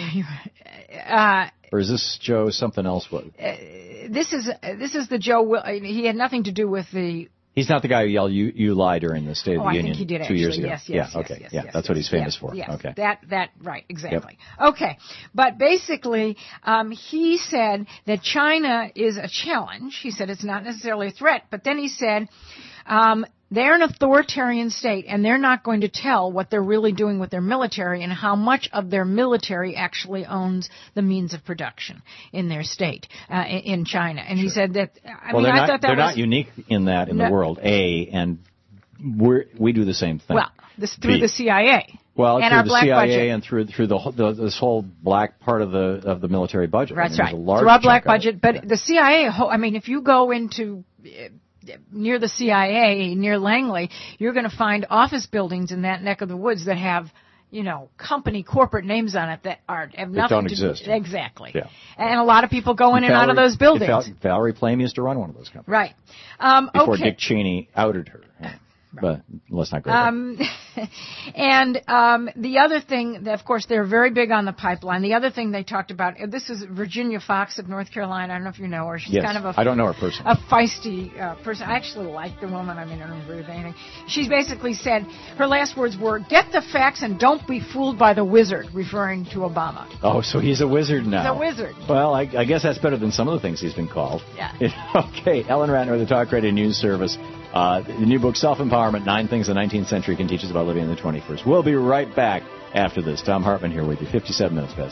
S2: Or is this Joe something else?
S6: This is the Joe. He had nothing to do with the.
S2: He's not the guy who yelled "You lie" during the State of the Union
S6: I think he did
S2: 2 years ago.
S6: Yes,
S2: that's what he's famous for.
S6: Yes,
S2: okay.
S6: That right, exactly. Yep. Okay, but basically, he said that China is a challenge. He said it's not necessarily a threat, but then he said. They're an authoritarian state, and they're not going to tell what they're really doing with their military and how much of their military actually owns the means of production in their state, in China. And he said that, I thought that
S2: they're not unique in that in the world, and we do the same thing.
S6: Well, through the CIA.
S2: Well,
S6: and
S2: through
S6: our
S2: the
S6: black
S2: CIA
S6: budget.
S2: and through this whole black part of the military budget.
S6: That's right.
S2: Through
S6: our black budget. But the CIA, if you go into near the CIA, near Langley, you're going to find office buildings in that neck of the woods that have, company corporate names on it that have nothing
S2: don't
S6: to
S2: exist.
S6: do. Exactly.
S2: Yeah.
S6: And a lot of people go in and out of those buildings.
S2: Valerie Plame used to run one of those companies.
S6: Right.
S2: Before
S6: okay.
S2: Dick Cheney outed her. But let's not go there.
S6: And the other thing, of course, they're very big on the pipeline. The other thing they talked about, this is Virginia Fox of North Carolina. I don't know if you know her. She's kind of
S2: I don't know her personally.
S6: A feisty person. I actually like the woman. I don't agree with anything. She's basically said, her last words were, get the facts and don't be fooled by the wizard, referring to Obama.
S2: Oh, so he's a wizard now.
S6: He's a wizard.
S2: Well, I guess that's better than some of the things he's been called.
S6: Yeah.
S2: Okay, Ellen Ratner, the Talk Radio News Service. The new book, Self-Empowerment, 9 Things the 19th Century Can Teach Us About Living in the 21st. We'll be right back after this. Tom Hartman here with you, 57 minutes past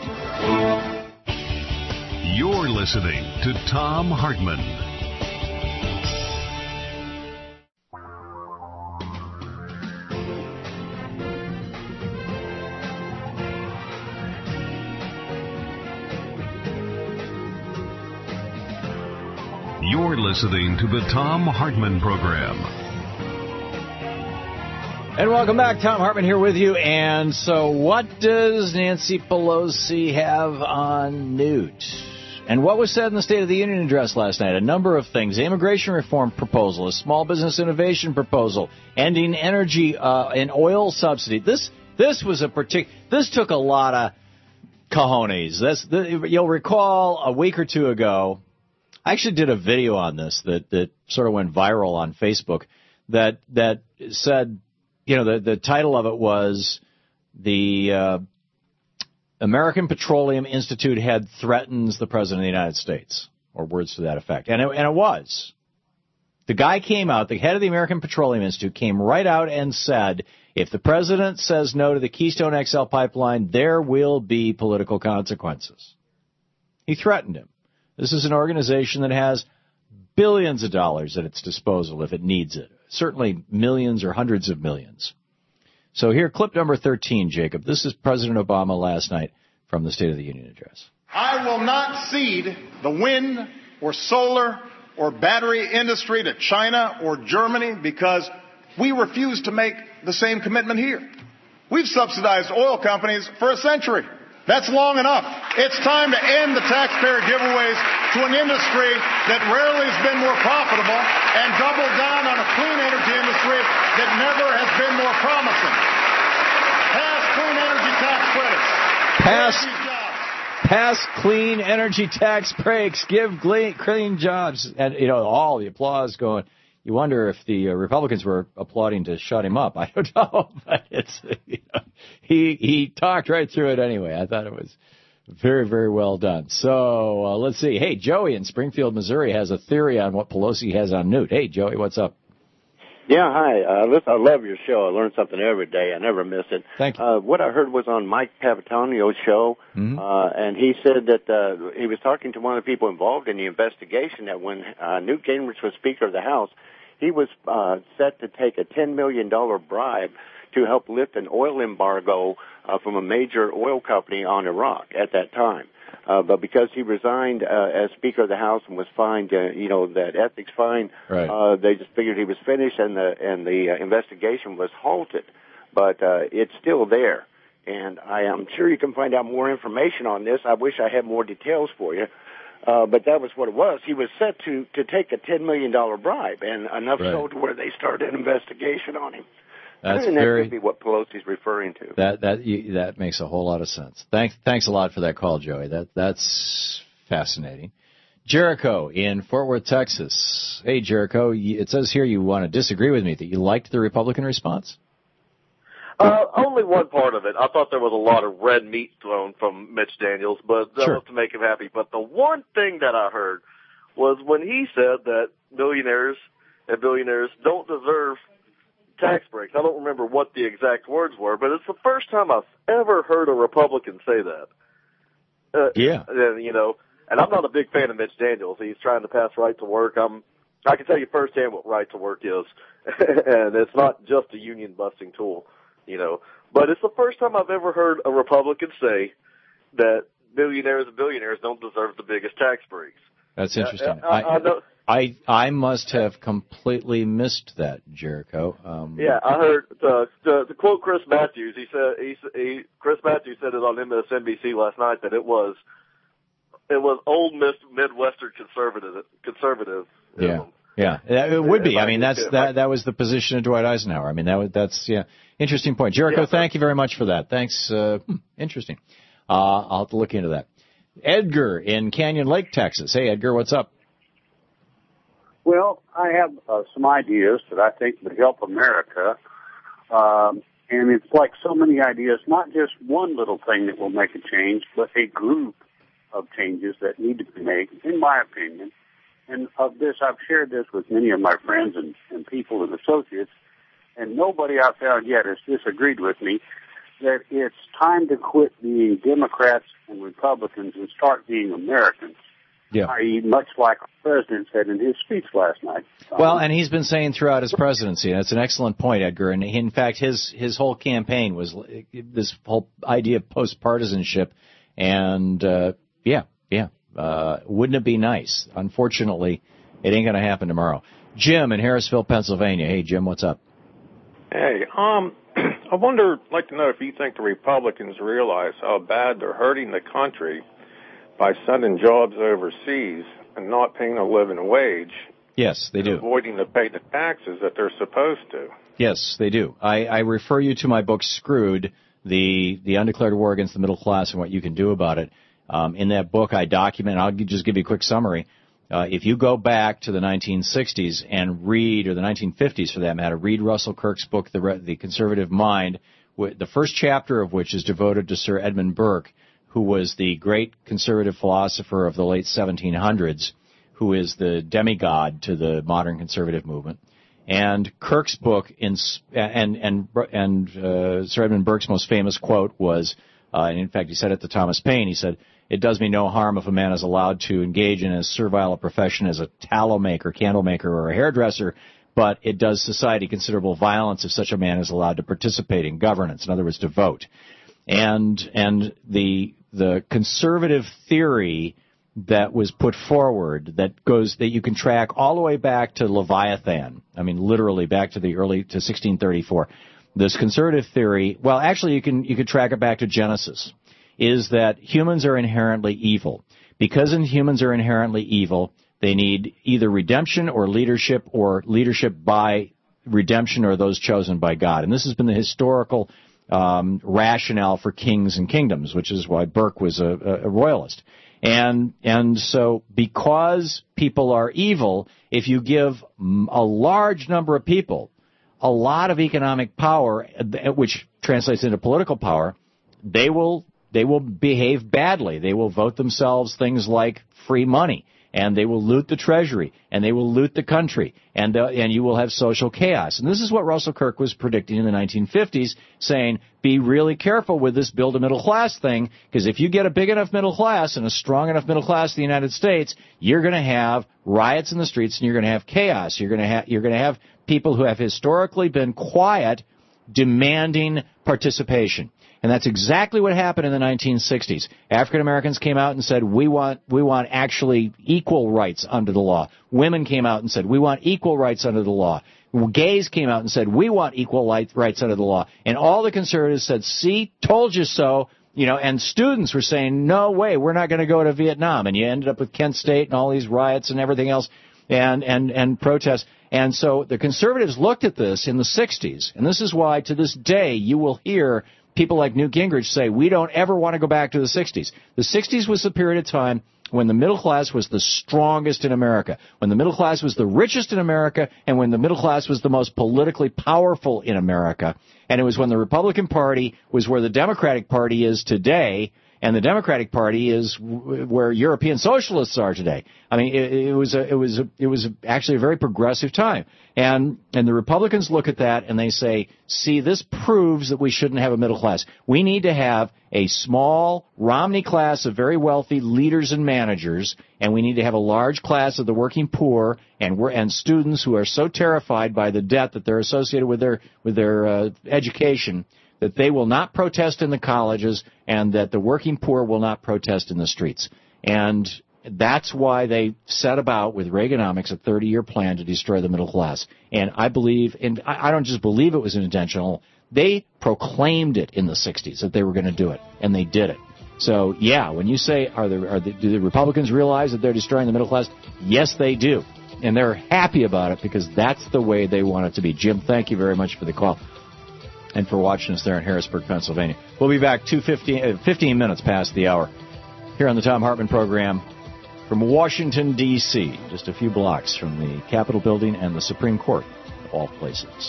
S2: 3.
S1: You're listening to Tom Hartman. You're listening to the Tom Hartman Program.
S2: And welcome back. Tom Hartman here with you. And so what does Nancy Pelosi have on Newt? And what was said in the State of the Union address last night? A number of things. The immigration reform proposal, a small business innovation proposal, ending energy and oil subsidy. This was this took a lot of cojones. You'll recall a week or two ago, I actually did a video on this that sort of went viral on Facebook that said, the title of it was the American Petroleum Institute head threatens the President of the United States, or words to that effect. And it was. The guy came out, the head of the American Petroleum Institute came right out and said, if the President says no to the Keystone XL pipeline, there will be political consequences. He threatened him. This is an organization that has billions of dollars at its disposal if it needs it. Certainly millions or hundreds of millions. So here, clip number 13, Jacob. This is President Obama last night from the State of the Union address.
S3: I will not cede the wind or solar or battery industry to China or Germany because we refuse to make the same commitment here. We've subsidized oil companies for a century. That's long enough. It's time to end the taxpayer giveaways to an industry that rarely has been more profitable and double down on a clean energy industry that never has been more promising. Pass clean energy tax credits.
S2: Pass clean energy tax breaks. Give clean jobs. And, all the applause going. You wonder if the Republicans were applauding to shut him up. I don't know, but he talked right through it anyway. I thought it was very, very well done. So let's see. Hey, Joey in Springfield, Missouri has a theory on what Pelosi has on Newt. Hey, Joey, what's up?
S7: Yeah, hi. Listen, I love your show. I learn something every day. I never miss it.
S2: Thank you.
S7: What I heard was on Mike Papatonio's show, and he said that he was talking to one of the people involved in the investigation that when Newt Gingrich was Speaker of the House, he was set to take a $10 million bribe to help lift an oil embargo from a major oil company on Iraq at that time. But because he resigned as Speaker of the House and was fined, that ethics fine, right. They just figured he was finished, and the investigation was halted. But it's still there, and I am sure you can find out more information on this. I wish I had more details for you. But that was what it was. He was set to take a $10 million bribe, and enough so to where they started an investigation on him.
S2: That
S7: could be what Pelosi's referring to.
S2: That makes a whole lot of sense. Thanks a lot for that call, Joey. That's fascinating. Jericho in Fort Worth, Texas. Hey, Jericho, it says here you want to disagree with me, that you liked the Republican response?
S8: Only one part of it. I thought there was a lot of red meat thrown from Mitch Daniels, but that was to make him happy. But the one thing that I heard was when he said that millionaires and billionaires don't deserve tax breaks. I don't remember what the exact words were, but it's the first time I've ever heard a Republican say that. And I'm not a big fan of Mitch Daniels. He's trying to pass right to work. I can tell you firsthand what right to work is, and it's not just a union busting tool. But it's the first time I've ever heard a Republican say that millionaires and billionaires don't deserve the biggest tax breaks.
S2: That's interesting. I must have completely missed that, Jericho.
S8: I heard to quote Chris Matthews. He said Chris Matthews said it on MSNBC last night that it was old Midwestern conservative.
S2: Yeah, it would be. I mean, that was the position of Dwight Eisenhower. I mean, that's interesting point. Jericho, thank you very much for that. Thanks. Interesting. I'll have to look into that. Edgar in Canyon Lake, Texas. Hey, Edgar, what's up?
S9: Well, I have some ideas that I think would help America. And it's like so many ideas, not just one little thing that will make a change, but a group of changes that need to be made, in my opinion. And of this, I've shared this with many of my friends and people and associates, and nobody I've found yet has disagreed with me that it's time to quit being Democrats and Republicans and start being Americans.
S2: Yeah.
S9: I.e., much like the president said in his speech last night.
S2: Well, and he's been saying throughout his presidency, and it's an excellent point, Edgar. And in fact, his whole campaign was this whole idea of post-partisanship. And, wouldn't it be nice? Unfortunately, it ain't going to happen tomorrow. Jim in Harrisville, Pennsylvania. Hey, Jim, what's up?
S24: Hey, I like to know if you think the Republicans realize how bad they're hurting the country by sending jobs overseas and not paying a living wage.
S2: Yes, they do.
S24: Avoiding to pay the taxes that they're supposed to.
S2: Yes, they do. I refer you to my book, Screwed, the Undeclared War Against the Middle Class and What You Can Do About It. In that book, I document, I'll just give you a quick summary. If you go back to the 1960s and read, or the 1950s for that matter, read Russell Kirk's book, The Conservative Mind, the first chapter of which is devoted to Sir Edmund Burke, who was the great conservative philosopher of the late 1700s, who is the demigod to the modern conservative movement. And Kirk's book, and Sir Edmund Burke's most famous quote was, and in fact he said it to Thomas Paine, he said, "It does me no harm if a man is allowed to engage in as servile a profession as a tallow maker, candle maker, or a hairdresser, but it does society considerable violence if such a man is allowed to participate in governance," in other words, to vote. And the conservative theory that was put forward that you can track all the way back to Leviathan. I mean, literally back to to 1634. This conservative theory, well, actually you can track it back to Genesis, is that humans are inherently evil. Because humans are inherently evil, they need either redemption or leadership by redemption or those chosen by God. And this has been the historical rationale for kings and kingdoms, which is why Burke was a royalist. And so because people are evil, if you give a large number of people a lot of economic power, which translates into political power, they will behave badly. They will vote themselves things like free money, and they will loot the treasury, and they will loot the country, and you will have social chaos. And this is what Russell Kirk was predicting in the 1950s, saying, be really careful with this build a middle class thing, because if you get a big enough middle class and a strong enough middle class in the United States, you're going to have riots in the streets and you're going to have chaos. You're going to have people who have historically been quiet demanding participation. And that's exactly what happened in the 1960s. African Americans came out and said, we want actually equal rights under the law. Women came out and said, we want equal rights under the law. Gays came out and said, we want equal rights under the law. And all the conservatives said, see, told you so. And students were saying, no way, we're not going to go to Vietnam. And you ended up with Kent State and all these riots and everything else and protests. And so the conservatives looked at this in the 60s. And this is why to this day you will hear people like Newt Gingrich say, we don't ever want to go back to the 60s. The 60s was the period of time when the middle class was the strongest in America, when the middle class was the richest in America, and when the middle class was the most politically powerful in America. And it was when the Republican Party was where the Democratic Party is today, and the Democratic Party is where European socialists are today. I mean, it was actually a very progressive time. And the Republicans look at that and they say, see, this proves that we shouldn't have a middle class. We need to have a small Romney class of very wealthy leaders and managers, and we need to have a large class of the working poor and students who are so terrified by the debt that they're associated with their education that they will not protest in the colleges and that the working poor will not protest in the streets. And that's why they set about with Reaganomics a 30-year plan to destroy the middle class. And I believe, and I don't just believe it was intentional, they proclaimed it in the 60s that they were going to do it, and they did it. So, yeah, when you say, do the Republicans realize that they're destroying the middle class? Yes, they do. And they're happy about it because that's the way they want it to be. Jim, thank you very much for the call and for watching us there in Harrisburg, Pennsylvania. We'll be back 15 minutes past the hour here on the Thom Hartmann program from Washington, D.C., just a few blocks from the Capitol building and the Supreme Court, of all places.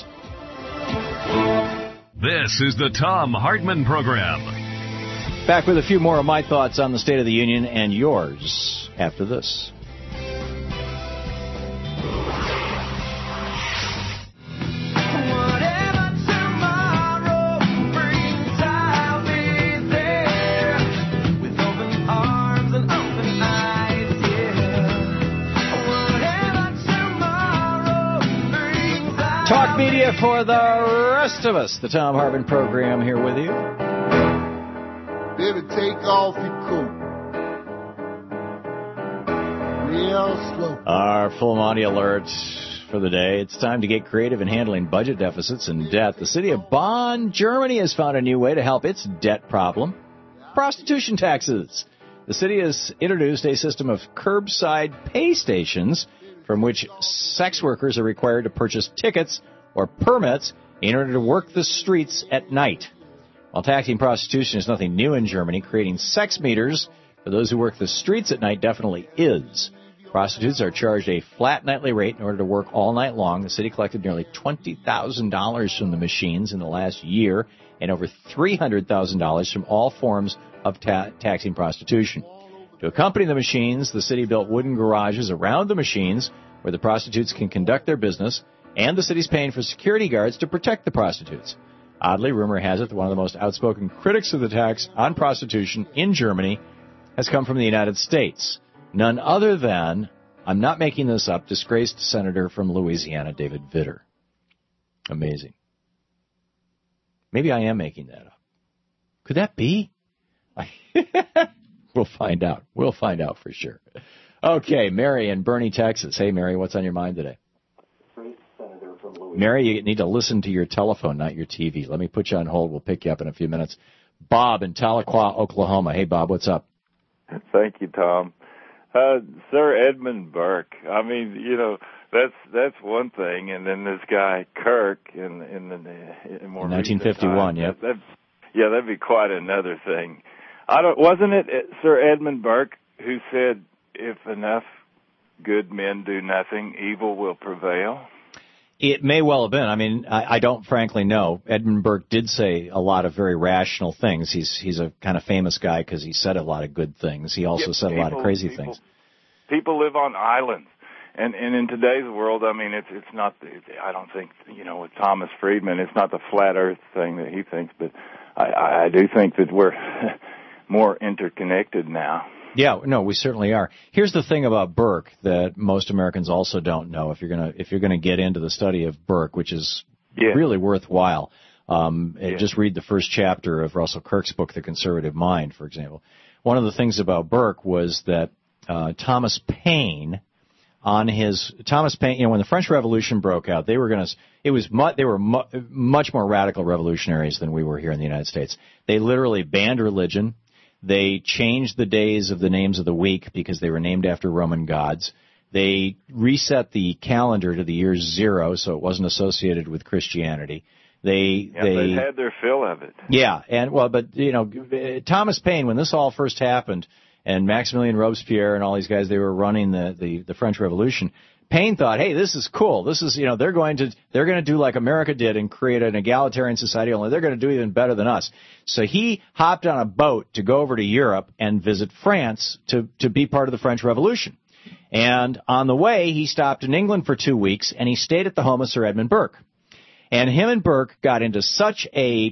S1: This is the Thom Hartmann program.
S2: Back with a few more of my thoughts on the State of the Union and yours after this. Talk media for the rest of us. The Thom Hartmann program here with you.
S4: Baby, take off your coat. Real slow.
S2: Our full money alert for the day. It's time to get creative in handling budget deficits and debt. The city of Bonn, Germany has found a new way to help its debt problem. Prostitution taxes. The city has introduced a system of curbside pay stations from which sex workers are required to purchase tickets or permits in order to work the streets at night. While taxing prostitution is nothing new in Germany, creating sex meters for those who work the streets at night definitely is. Prostitutes are charged a flat nightly rate in order to work all night long. The city collected nearly $20,000 from the machines in the last year and over $300,000 from all forms of taxing prostitution. To accompany the machines, the city built wooden garages around the machines where the prostitutes can conduct their business, and the city's paying for security guards to protect the prostitutes. Oddly, rumor has it that one of the most outspoken critics of the tax on prostitution in Germany has come from the United States. None other than, I'm not making this up, disgraced senator from Louisiana, David Vitter. Amazing. Maybe I am making that up. Could that be? We'll find out. We'll find out for sure. Okay, Mary in Bernie, Texas. Hey, Mary, what's on your mind today? Mary, you need to listen to your telephone, not your TV. Let me put you on hold. We'll pick you up in a few minutes. Bob in Tahlequah, Oklahoma. Hey, Bob, what's up?
S10: Thank you, Tom. Sir Edmund Burke. I mean, that's one thing, and then this guy Kirk in more
S2: 1951. Yep.
S10: That'd be quite another thing. Wasn't it Sir Edmund Burke who said, "If enough good men do nothing, evil will prevail"?
S2: It may well have been. I mean, I don't frankly know. Edmund Burke did say a lot of very rational things. He's a kind of famous guy because he said a lot of good things. He also said a lot of crazy things.
S10: People live on islands, and in today's world, I mean, it's not. I don't think with Thomas Friedman, it's not the flat Earth thing that he thinks, but I do think that we're more interconnected now.
S2: Yeah, no, we certainly are. Here's the thing about Burke that most Americans also don't know. If you're gonna get into the study of Burke, which is really worthwhile, just read the first chapter of Russell Kirk's book, The Conservative Mind, for example. One of the things about Burke was that Thomas Paine, when the French Revolution broke out, they were much more radical revolutionaries than we were here in the United States. They literally banned religion. They changed the days of the names of the week because they were named after Roman gods. They reset the calendar to the year 0, so it wasn't associated with Christianity. They
S10: had their fill of it.
S2: Yeah, but Thomas Paine, when this all first happened, and Maximilien Robespierre and all these guys, they were running the French Revolution. Paine thought, hey, this is cool. This is, they're going to do like America did and create an egalitarian society, only they're going to do even better than us. So he hopped on a boat to go over to Europe and visit France to be part of the French Revolution. And on the way, he stopped in England for 2 weeks, and he stayed at the home of Sir Edmund Burke. And him and Burke got into such a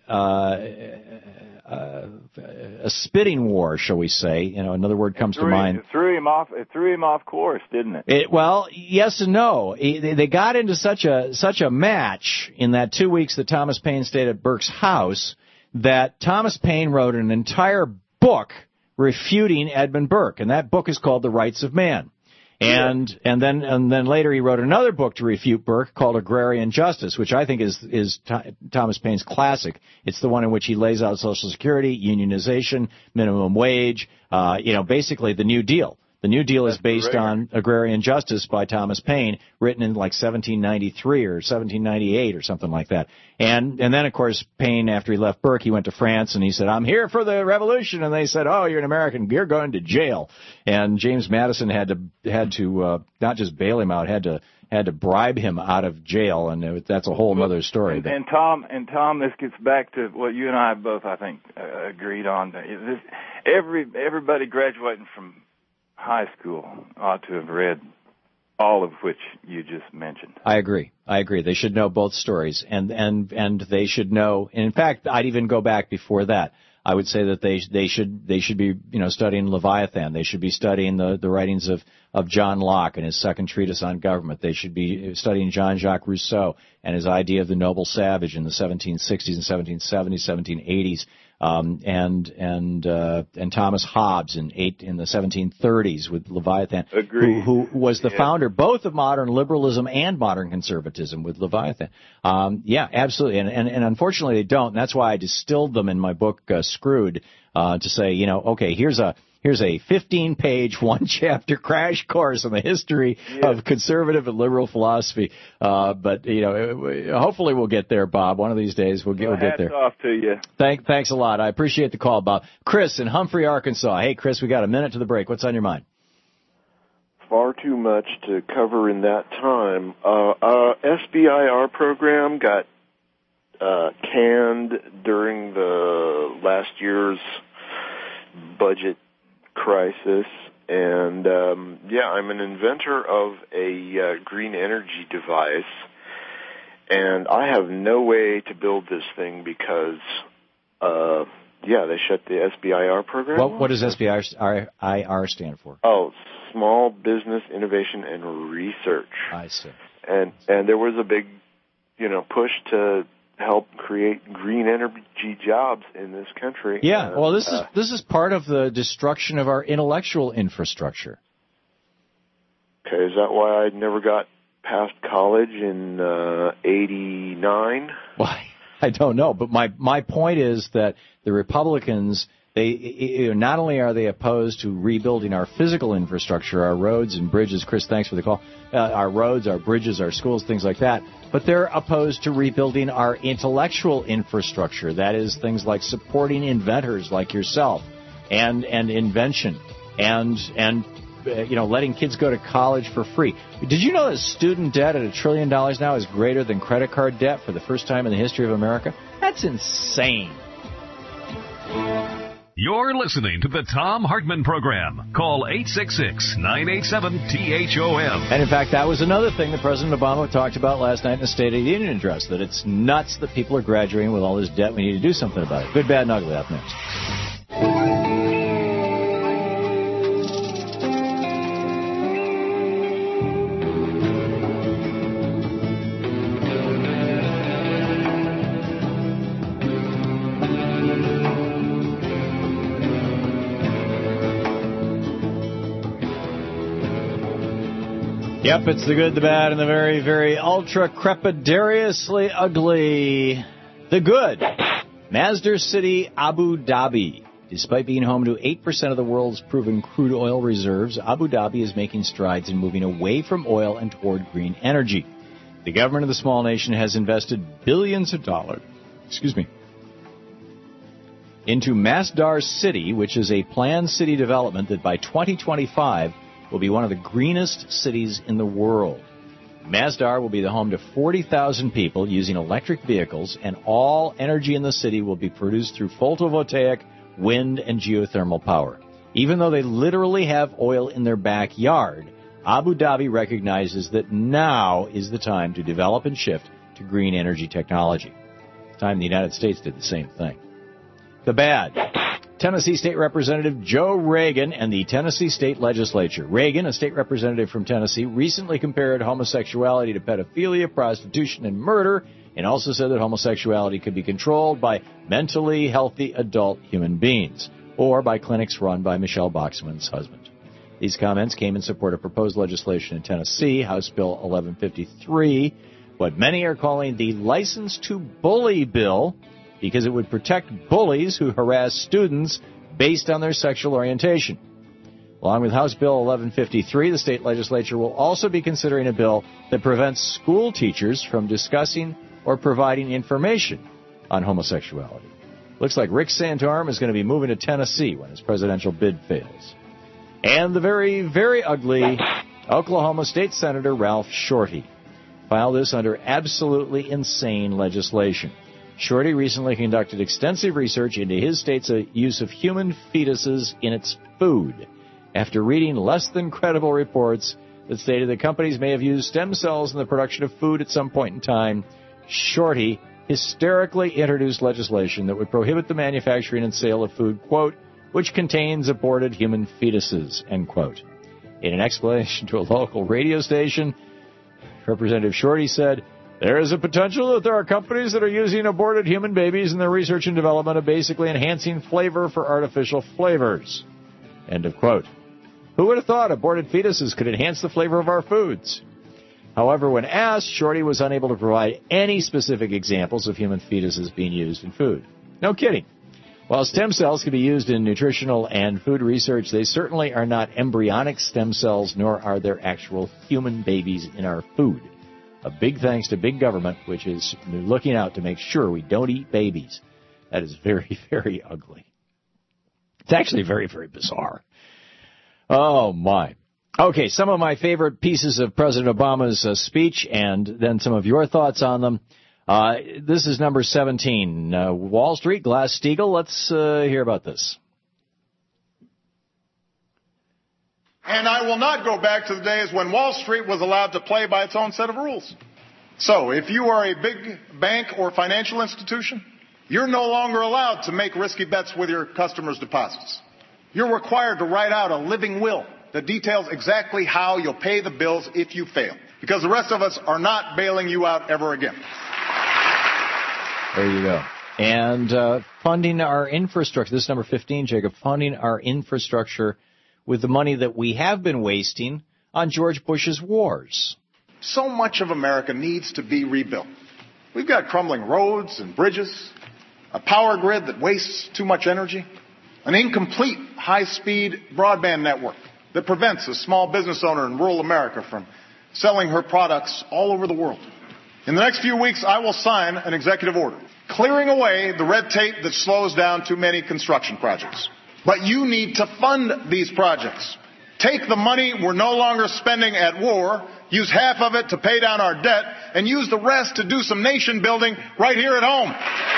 S2: spitting war, shall we say? Another word comes to mind.
S10: It threw him off course, didn't it?
S2: Well, yes and no. They got into such a match in that 2 weeks that Thomas Paine stayed at Burke's house that Thomas Paine wrote an entire book refuting Edmund Burke, and that book is called The Rights of Man. And then later he wrote another book to refute Burke called Agrarian Justice, which I think is Thomas Paine's classic. It's the one in which he lays out Social Security, unionization, minimum wage, basically the New Deal. The New Deal is based on Agrarian Justice by Thomas Paine, written in like 1793 or 1798 or something like that. And then, of course, Paine, after he left Burke, he went to France and he said, I'm here for the revolution. And they said, oh, you're an American. You're going to jail. And James Madison had to not just bail him out, had to bribe him out of jail. And that's a whole other story.
S10: And Tom, this gets back to what you and I both, I think, agreed on. Everybody graduating from high school ought to have read all of which you just mentioned. I agree.
S2: They should know both stories, and they should know. In fact, I'd even go back before that. I would say that they should be studying Leviathan. They should be studying the writings of John Locke and his second treatise on government. They should be studying Jean-Jacques Rousseau and his idea of the noble savage in the 1760s and 1770s, 1780s. And Thomas Hobbes in the 1730s with Leviathan, who was the founder both of modern liberalism and modern conservatism with Leviathan. Yeah, absolutely. And unfortunately they don't. And that's why I distilled them in my book, Screwed, to say, okay, here's a 15-page, one-chapter crash course on the history of conservative and liberal philosophy. But hopefully we'll get there, Bob. One of these days we'll get there.
S10: Hats off to you.
S2: Thanks a lot. I appreciate the call, Bob. Chris in Humphrey, Arkansas. Hey, Chris, we got a minute to the break. What's on your mind?
S17: Far too much to cover in that time. SBIR program got canned during the last year's budget crisis, and I'm an inventor of a green energy device, and I have no way to build this thing because they shut the SBIR program.
S2: What does SBIR stand for?
S17: Oh, Small Business Innovation and Research.
S2: I see.
S17: And there was a big push to help create green energy jobs in this country.
S2: Yeah, well, this is part of the destruction of our intellectual infrastructure.
S17: Okay, is that why I never got past college in 89?
S2: Well, I don't know, but my point is that the Republicans, they not only are they opposed to rebuilding our physical infrastructure, our roads and bridges. Chris, thanks for the call. Our roads, our bridges, our schools, things like that. But they're opposed to rebuilding our intellectual infrastructure. That is, things like supporting inventors like yourself, and invention, and letting kids go to college for free. Did you know that student debt at $1 trillion now is greater than credit card debt for the first time in the history of America? That's insane.
S1: You're listening to the Thom Hartmann Program. Call 866-987-THOM.
S2: And in fact, that was another thing that President Obama talked about last night in the State of the Union address, that it's nuts that people are graduating with all this debt. We need to do something about it. Good, bad, and ugly up next. Yep, it's the good, the bad, and the very, very ultra-crepidariously ugly. The good. Masdar City, Abu Dhabi. Despite being home to 8% of the world's proven crude oil reserves, Abu Dhabi is making strides in moving away from oil and toward green energy. The government of the small nation has invested billions of dollars, into Masdar City, which is a planned city development that by 2025 will be one of the greenest cities in the world. Masdar will be the home to 40,000 people using electric vehicles, and all energy in the city will be produced through photovoltaic, wind, and geothermal power. Even though they literally have oil in their backyard, Abu Dhabi recognizes that now is the time to develop and shift to green energy technology. It's time the United States did the same thing. The bad. Tennessee State Representative Joe Reagan and the Tennessee State Legislature. Reagan, a state representative from Tennessee, recently compared homosexuality to pedophilia, prostitution, and murder, and also said that homosexuality could be controlled by mentally healthy adult human beings, or by clinics run by Michelle Bachmann's husband. These comments came in support of proposed legislation in Tennessee, House Bill 1153, what many are calling the License to Bully bill, because it would protect bullies who harass students based on their sexual orientation. Along with House Bill 1153, the state legislature will also be considering a bill that prevents school teachers from discussing or providing information on homosexuality. Looks like Rick Santorum is going to be moving to Tennessee when his presidential bid fails. And the very, very ugly Oklahoma State Senator Ralph Shorty filed this under absolutely insane legislation. Shorty recently conducted extensive research into his state's use of human fetuses in its food, after reading less than credible reports that stated that companies may have used stem cells in the production of food at some point in time. Shorty hysterically introduced legislation that would prohibit the manufacturing and sale of food, quote, which contains aborted human fetuses, end quote. In an explanation to a local radio station, Representative Shorty said, there is a potential that there are companies that are using aborted human babies in their research and development of basically enhancing flavor for artificial flavors. End of quote. Who would have thought aborted fetuses could enhance the flavor of our foods? However, when asked, Shorty was unable to provide any specific examples of human fetuses being used in food. No kidding. While stem cells can be used in nutritional and food research, they certainly are not embryonic stem cells, nor are there actual human babies in our food. A big thanks to big government, which is looking out to make sure we don't eat babies. That is very, very ugly. It's actually very, very bizarre. Oh, my. Okay, some of my favorite pieces of President Obama's speech, and then some of your thoughts on them. This is number 17. Wall Street, Glass-Steagall. Let's hear about this.
S3: And I will not go back to the days when Wall Street was allowed to play by its own set of rules. So if you are a big bank or financial institution, you're no longer allowed to make risky bets with your customers' deposits. You're required to write out a living will that details exactly how you'll pay the bills if you fail, because the rest of us are not bailing you out ever again.
S2: There you go. And funding our infrastructure. This is number 15, Jacob. Funding our infrastructure with the money that we have been wasting on George Bush's wars.
S3: So much of America needs to be rebuilt. We've got crumbling roads and bridges, a power grid that wastes too much energy, an incomplete high-speed broadband network that prevents a small business owner in rural America from selling her products all over the world. In the next few weeks, I will sign an executive order clearing away the red tape that slows down too many construction projects. But you need to fund these projects. Take the money we're no longer spending at war, use half of it to pay down our debt, and use the rest to do some nation building right here at home.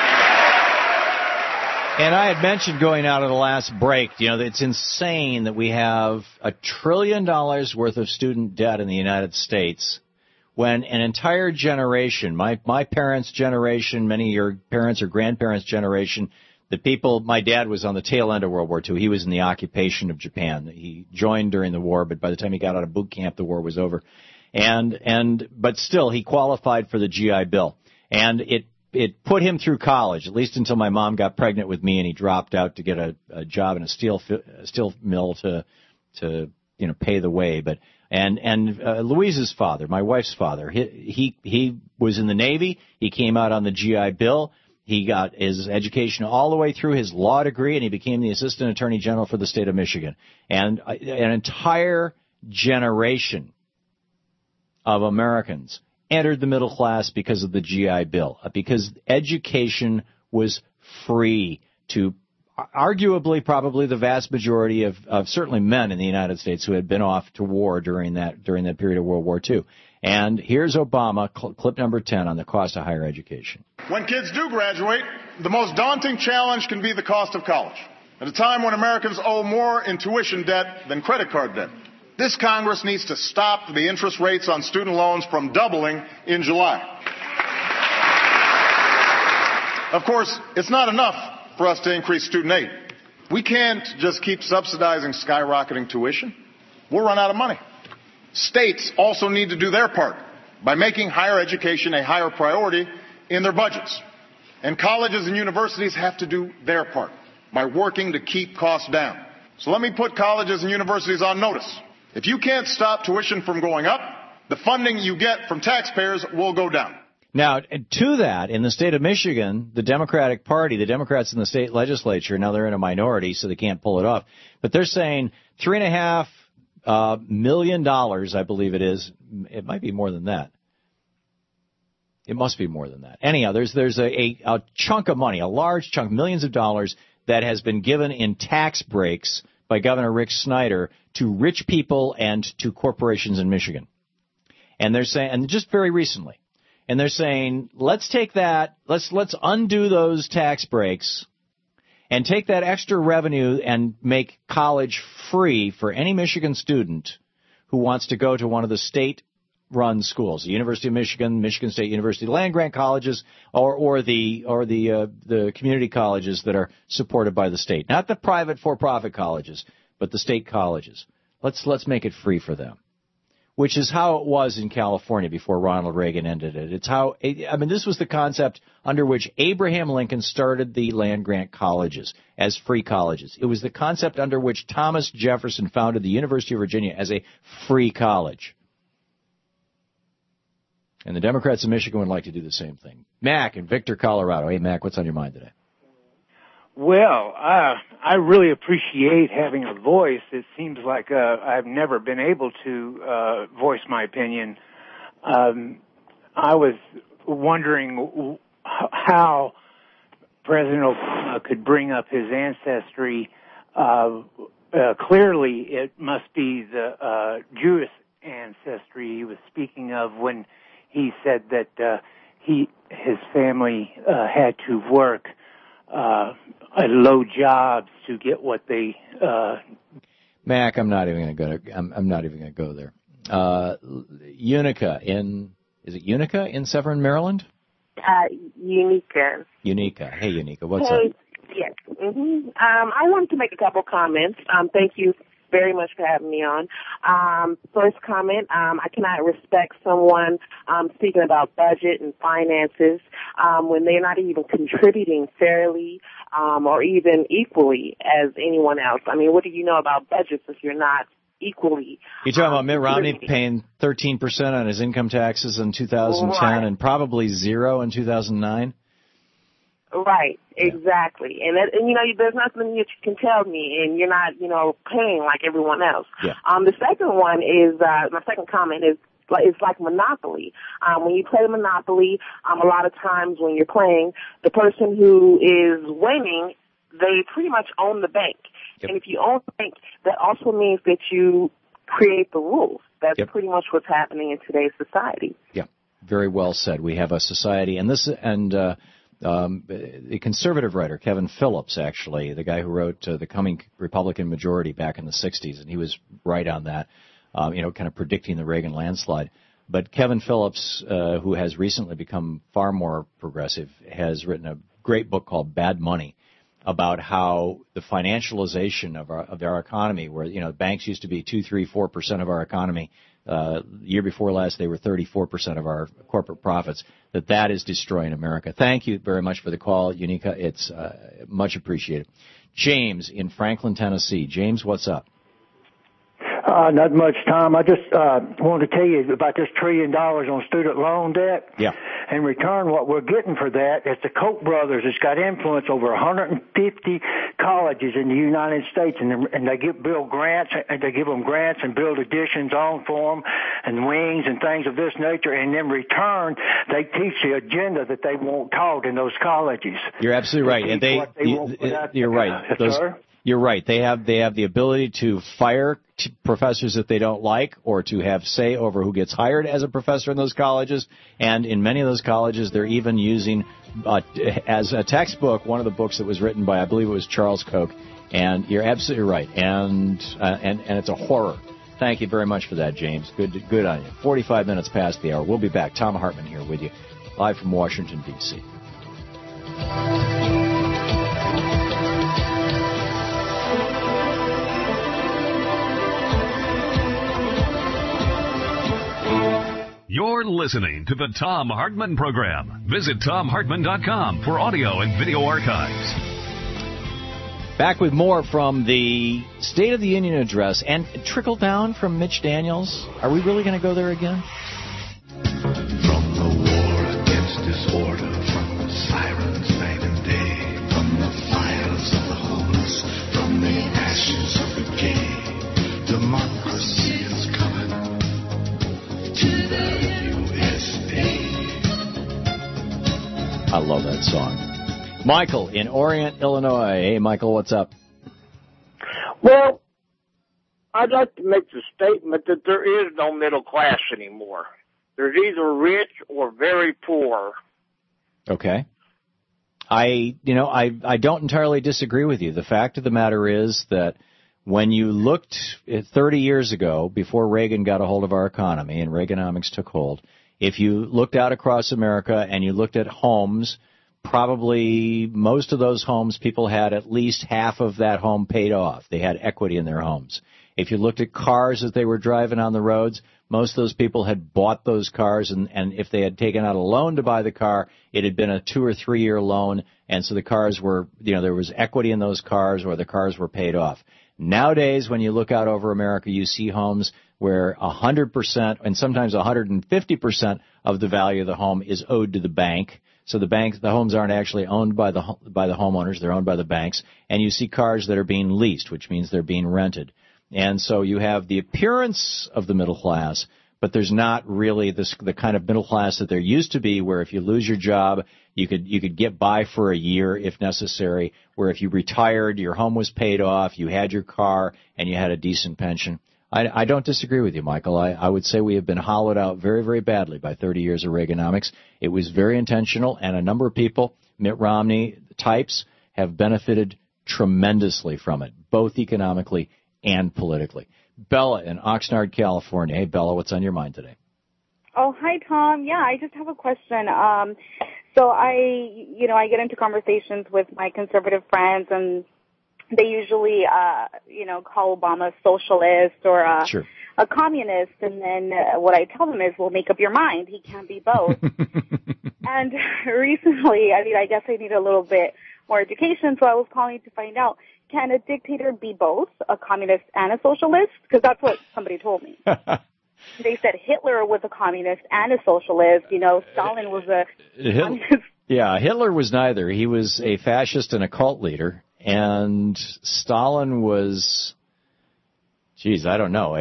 S2: And I had mentioned going out of the last break, it's insane that we have $1 trillion worth of student debt in the United States when an entire generation, my parents' generation, many of your parents' or grandparents' generation, the people, my dad was on the tail end of World War II. He was in the occupation of Japan. He joined during the war, but by the time he got out of boot camp, the war was over. But still, he qualified for the GI Bill. And it put him through college, at least until my mom got pregnant with me and he dropped out to get a job in a steel mill to pay the way. But Louise's father, my wife's father, he was in the Navy. He came out on the GI Bill. He got his education all the way through his law degree, and he became the Assistant Attorney General for the state of Michigan. And an entire generation of Americans entered the middle class because of the GI Bill, because education was free to arguably probably the vast majority of certainly men in the United States who had been off to war during that period of World War II. And here's Obama, clip number 10 on the cost of higher education.
S3: When kids do graduate, the most daunting challenge can be the cost of college. At a time when Americans owe more in tuition debt than credit card debt. This Congress needs to stop the interest rates on student loans from doubling in July. Of course, it's not enough for us to increase student aid. We can't just keep subsidizing skyrocketing tuition. We'll run out of money. States also need to do their part by making higher education a higher priority in their budgets. And colleges and universities have to do their part by working to keep costs down. So let me put colleges and universities on notice. If you can't stop tuition from going up, the funding you get from taxpayers will go down.
S2: Now, to that, in the state of Michigan, the Democratic Party, the Democrats in the state legislature, now they're in a minority, so they can't pull it off, but they're saying $3.5 million, I believe it is. It might be more than that. It must be more than that. Anyhow, there's a chunk of money, a large chunk, millions of dollars, that has been given in tax breaks by Governor Rick Snyder to rich people and to corporations in Michigan. And they're saying, and just very recently, and they're saying, let's take that, let's undo those tax breaks and take that extra revenue and make college free for any Michigan student who wants to go to one of the state-run schools, the University of Michigan, Michigan State University, land-grant colleges, or the community colleges that are supported by the state. Not the private for-profit colleges, but the state colleges. Let's make it free for them, which is how it was in California before Ronald Reagan ended it. This was the concept under which Abraham Lincoln started the land-grant colleges as free colleges. It was the concept under which Thomas Jefferson founded the University of Virginia as a free college. And the Democrats in Michigan would like to do the same thing. Mac in Victor, Colorado. Hey, Mac, what's on your mind today?
S11: Well, I really appreciate having a voice. It seems like I've never been able to voice my opinion. I was wondering how President Obama could bring up his ancestry. Clearly, it must be the Jewish ancestry he was speaking of when he said that his family had to work at low jobs to get what they.
S2: Mac, I'm not even going to go there. Unica is it Unica in Severn, Maryland?
S13: Unica.
S2: Unica. Hey, Unica, what's up?
S13: Yes. Mm-hmm. I wanted to make a couple comments. Thank you
S12: very much for having me on. First comment, I cannot respect someone speaking about budget and finances when they're not even contributing fairly or even equally as anyone else. I mean, what do you know about budgets if you're not equally?
S2: You're talking about Mitt Romney paying 13% on his income taxes in 2010 and probably 0 in 2009?
S12: Right, exactly. And there's nothing that you can tell me, and you're not, paying like everyone else.
S2: Yeah.
S12: The second one is, my second comment is, it's like Monopoly. When you play Monopoly, a lot of times when you're playing, the person who is winning, they pretty much own the bank. Yep. And if you own the bank, that also means that you create the rules. That's pretty much what's happening in today's society.
S2: Yeah, very well said. We have a society, the conservative writer, Kevin Phillips, actually, the guy who wrote The Coming Republican Majority back in the 60s, and he was right on that, kind of predicting the Reagan landslide. But Kevin Phillips, who has recently become far more progressive, has written a great book called Bad Money about how the financialization of our economy, where, banks used to be 2, 3, 4% of our economy. The year before last, they were 34% of our corporate profits, that is destroying America. Thank you very much for the call, Unica. It's much appreciated. James in Franklin, Tennessee. James, what's up?
S14: Not much, Tom. I just wanted to tell you about this $1 trillion on student loan debt.
S2: Yeah.
S14: In return, what we're getting for that is the Koch brothers has got influence over 150 colleges in the United States, and they give Bill grants, and they give them grants and build additions on for them and wings and things of this nature, and in return, they teach the agenda that they want taught in those colleges.
S2: You're absolutely right, and you're right. You're right. They have the ability to fire professors that they don't like, or to have say over who gets hired as a professor in those colleges. And in many of those colleges, they're even using as a textbook one of the books that was written by, I believe it was Charles Koch. And you're absolutely right. And it's a horror. Thank you very much for that, James. Good on you. 45 minutes past the hour. We'll be back. Tom Hartman here with you, live from Washington, D.C.
S1: You're listening to the Tom Hartman Program. Visit TomHartman.com for audio and video archives.
S2: Back with more from the State of the Union address and trickle down from Mitch Daniels. Are we really going to go there again?
S15: From the war against disorder, from the sirens night and day, from the fires of the homeless, from the ashes of the gay, democracy is coming to the
S2: I love that song. Michael in Orient, Illinois. Hey, Michael, what's up?
S16: Well, I'd like to make the statement that there is no middle class anymore. There's either rich or very poor.
S2: Okay. I don't entirely disagree with you. The fact of the matter is that when you looked 30 years ago, before Reagan got a hold of our economy and Reaganomics took hold, if you looked out across America and you looked at homes, probably most of those homes, people had at least half of that home paid off. They had equity in their homes. If you looked at cars that they were driving on the roads, most of those people had bought those cars, and if they had taken out a loan to buy the car, it had been a 2 or 3 year loan, and so the cars were, there was equity in those cars, or the cars were paid off. Nowadays, when you look out over America, you see homes where 100% and sometimes 150% of the value of the home is owed to the bank. So the homes aren't actually owned by the homeowners; they're owned by the banks. And you see cars that are being leased, which means they're being rented. And so you have the appearance of the middle class, but there's not really the kind of middle class that there used to be, where if you lose your job, you could get by for a year if necessary, where if you retired, your home was paid off, you had your car, and you had a decent pension. I don't disagree with you, Michael. I would say we have been hollowed out very, very badly by 30 years of Reaganomics. It was very intentional, and a number of people, Mitt Romney types, have benefited tremendously from it, both economically and politically. Bella in Oxnard, California. Hey, Bella, what's on your mind today?
S25: Oh, hi, Tom. Yeah, I just have a question. So I get into conversations with my conservative friends, and they usually, call Obama a socialist or a communist. And then what I tell them is, well, make up your mind. He can't be both. And recently, I guess I need a little bit more education, so I was calling to find out, can a dictator be both a communist and a socialist? Because that's what somebody told me. They said Hitler was a communist and a socialist. Stalin was a communist.
S2: Yeah, Hitler was neither. He was a fascist and a cult leader. And Stalin was, I don't know,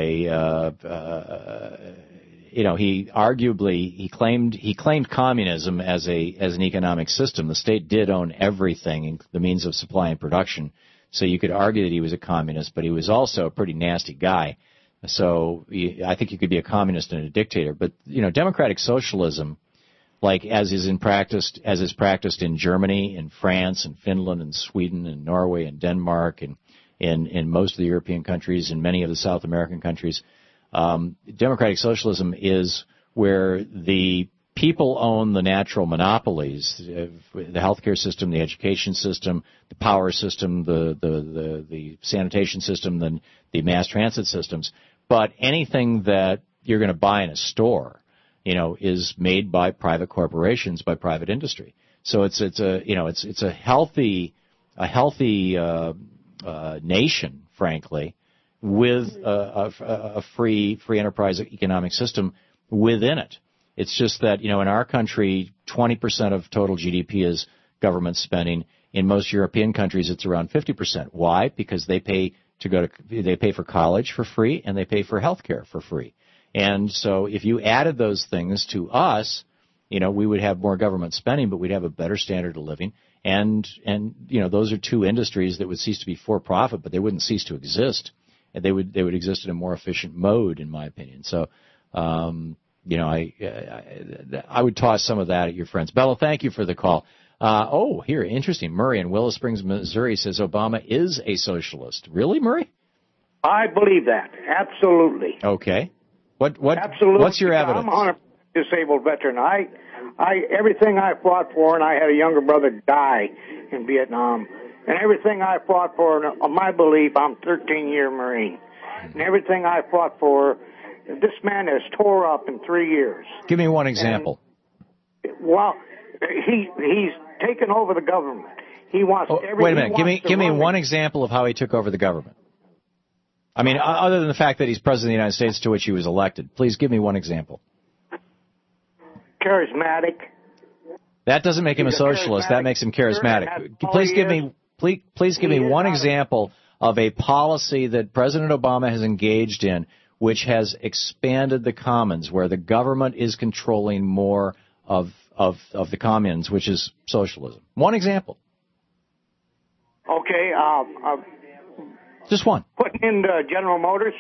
S2: he claimed communism as an economic system. The state did own everything, the means of supply and production. So you could argue that he was a communist, but he was also a pretty nasty guy. So I think you could be a communist and a dictator. But, democratic socialism, like as is practiced in Germany, in France, and Finland, and Sweden, and Norway, and Denmark, and in most of the European countries, and many of the South American countries, democratic socialism is where the people own the natural monopolies, the healthcare system, the education system, the power system, the sanitation system, the mass transit systems. But anything that you're going to buy in a store, is made by private corporations, by private industry. So it's a healthy nation, frankly, with a free enterprise economic system within it. It's just that, in our country, 20% of total GDP is government spending. In most European countries, it's around 50%. Why? Because they pay for college for free, and they pay for health care for free. And so if you added those things to us, we would have more government spending, but we'd have a better standard of living. And those are two industries that would cease to be for profit, but they wouldn't cease to exist. And they would exist in a more efficient mode, in my opinion. So, I would toss some of that at your friends. Bella, thank you for the call. Here, interesting. Murray in Willow Springs, Missouri says Obama is a socialist. Really, Murray?
S5: I believe that. Absolutely.
S2: Okay.
S5: Absolutely.
S2: What's your evidence?
S5: I'm a disabled veteran. Everything I fought for, and I had a younger brother die in Vietnam, and everything I fought for, my belief, I'm 13-year Marine, and everything I fought for, this man has tore up in 3 years.
S2: Give me one example.
S5: He's taken over the government. He wants everything.
S2: Wait a minute. Give me one example of how he took over the government. I mean, other than the fact that he's president of the United States, to which he was elected. Please give me one example.
S5: Charismatic.
S2: That doesn't make him a socialist. That makes him charismatic. Please give me one example of a policy that President Obama has engaged in which has expanded the commons, where the government is controlling more of the commons, which is socialism. One example.
S5: Okay.
S2: Just one.
S5: Putting in General Motors.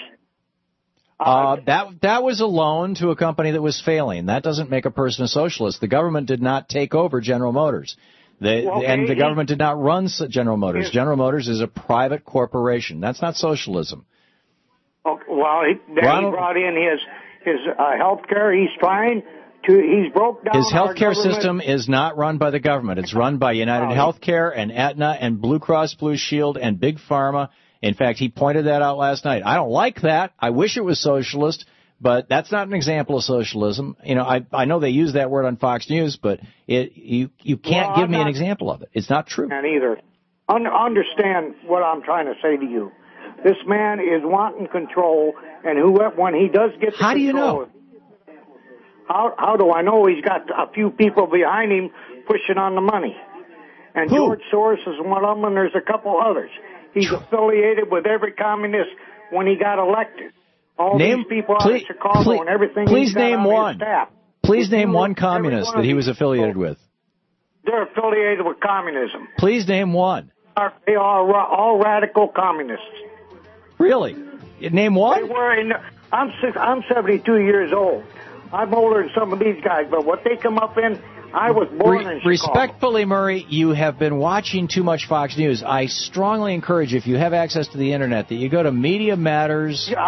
S2: That was a loan to a company that was failing. That doesn't make a person a socialist. The government did not take over General Motors. And the government did not run General Motors. General Motors is a private corporation. That's not socialism.
S5: Okay, he brought in his health care. He's broke down.
S2: His health care system is not run by the government. It's run by United Healthcare and Aetna and Blue Cross Blue Shield and Big Pharma. In fact, he pointed that out last night. I don't like that. I wish it was socialist, but that's not an example of socialism. I know they use that word on Fox News, but you can't give me an example of it. It's not true.
S5: And either. Understand what I'm trying to say to you. This man is wanting control, and when he does get the control...
S2: How do you know?
S5: How do I know? He's got a few people behind him pushing on the money. And
S2: Who?
S5: George Soros is one of them, and there's a couple others. He's affiliated with every communist when he got elected. All these people out of Chicago and everything.
S2: Please
S5: he's got
S2: name
S5: on
S2: one.
S5: His staff.
S2: Please name one communist that he was affiliated with.
S5: They're affiliated with communism.
S2: Please name one.
S5: They are all radical communists.
S2: Really? Name one?
S5: I'm 72 years old. I'm older than some of these guys, but what they come up in, I was born in Chicago.
S2: Respectfully, Murray, you have been watching too much Fox News. I strongly encourage, if you have access to the Internet, that you go to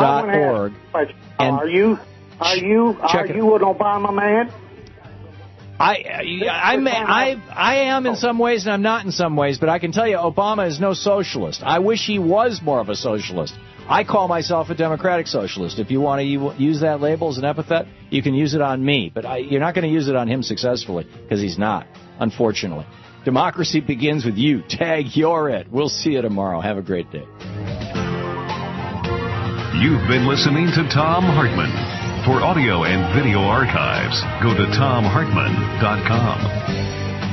S2: MediaMatters.org.
S5: Are you an Obama man?
S2: I am in some ways and I'm not in some ways, but I can tell you Obama is no socialist. I wish he was more of a socialist. I call myself a democratic socialist. If you want to use that label as an epithet, you can use it on me, but you're not going to use it on him successfully because he's not, unfortunately. Democracy begins with you. Tag, you're it. We'll see you tomorrow. Have a great day.
S1: You've been listening to Thom Hartmann. For audio and video archives, go to thomhartmann.com.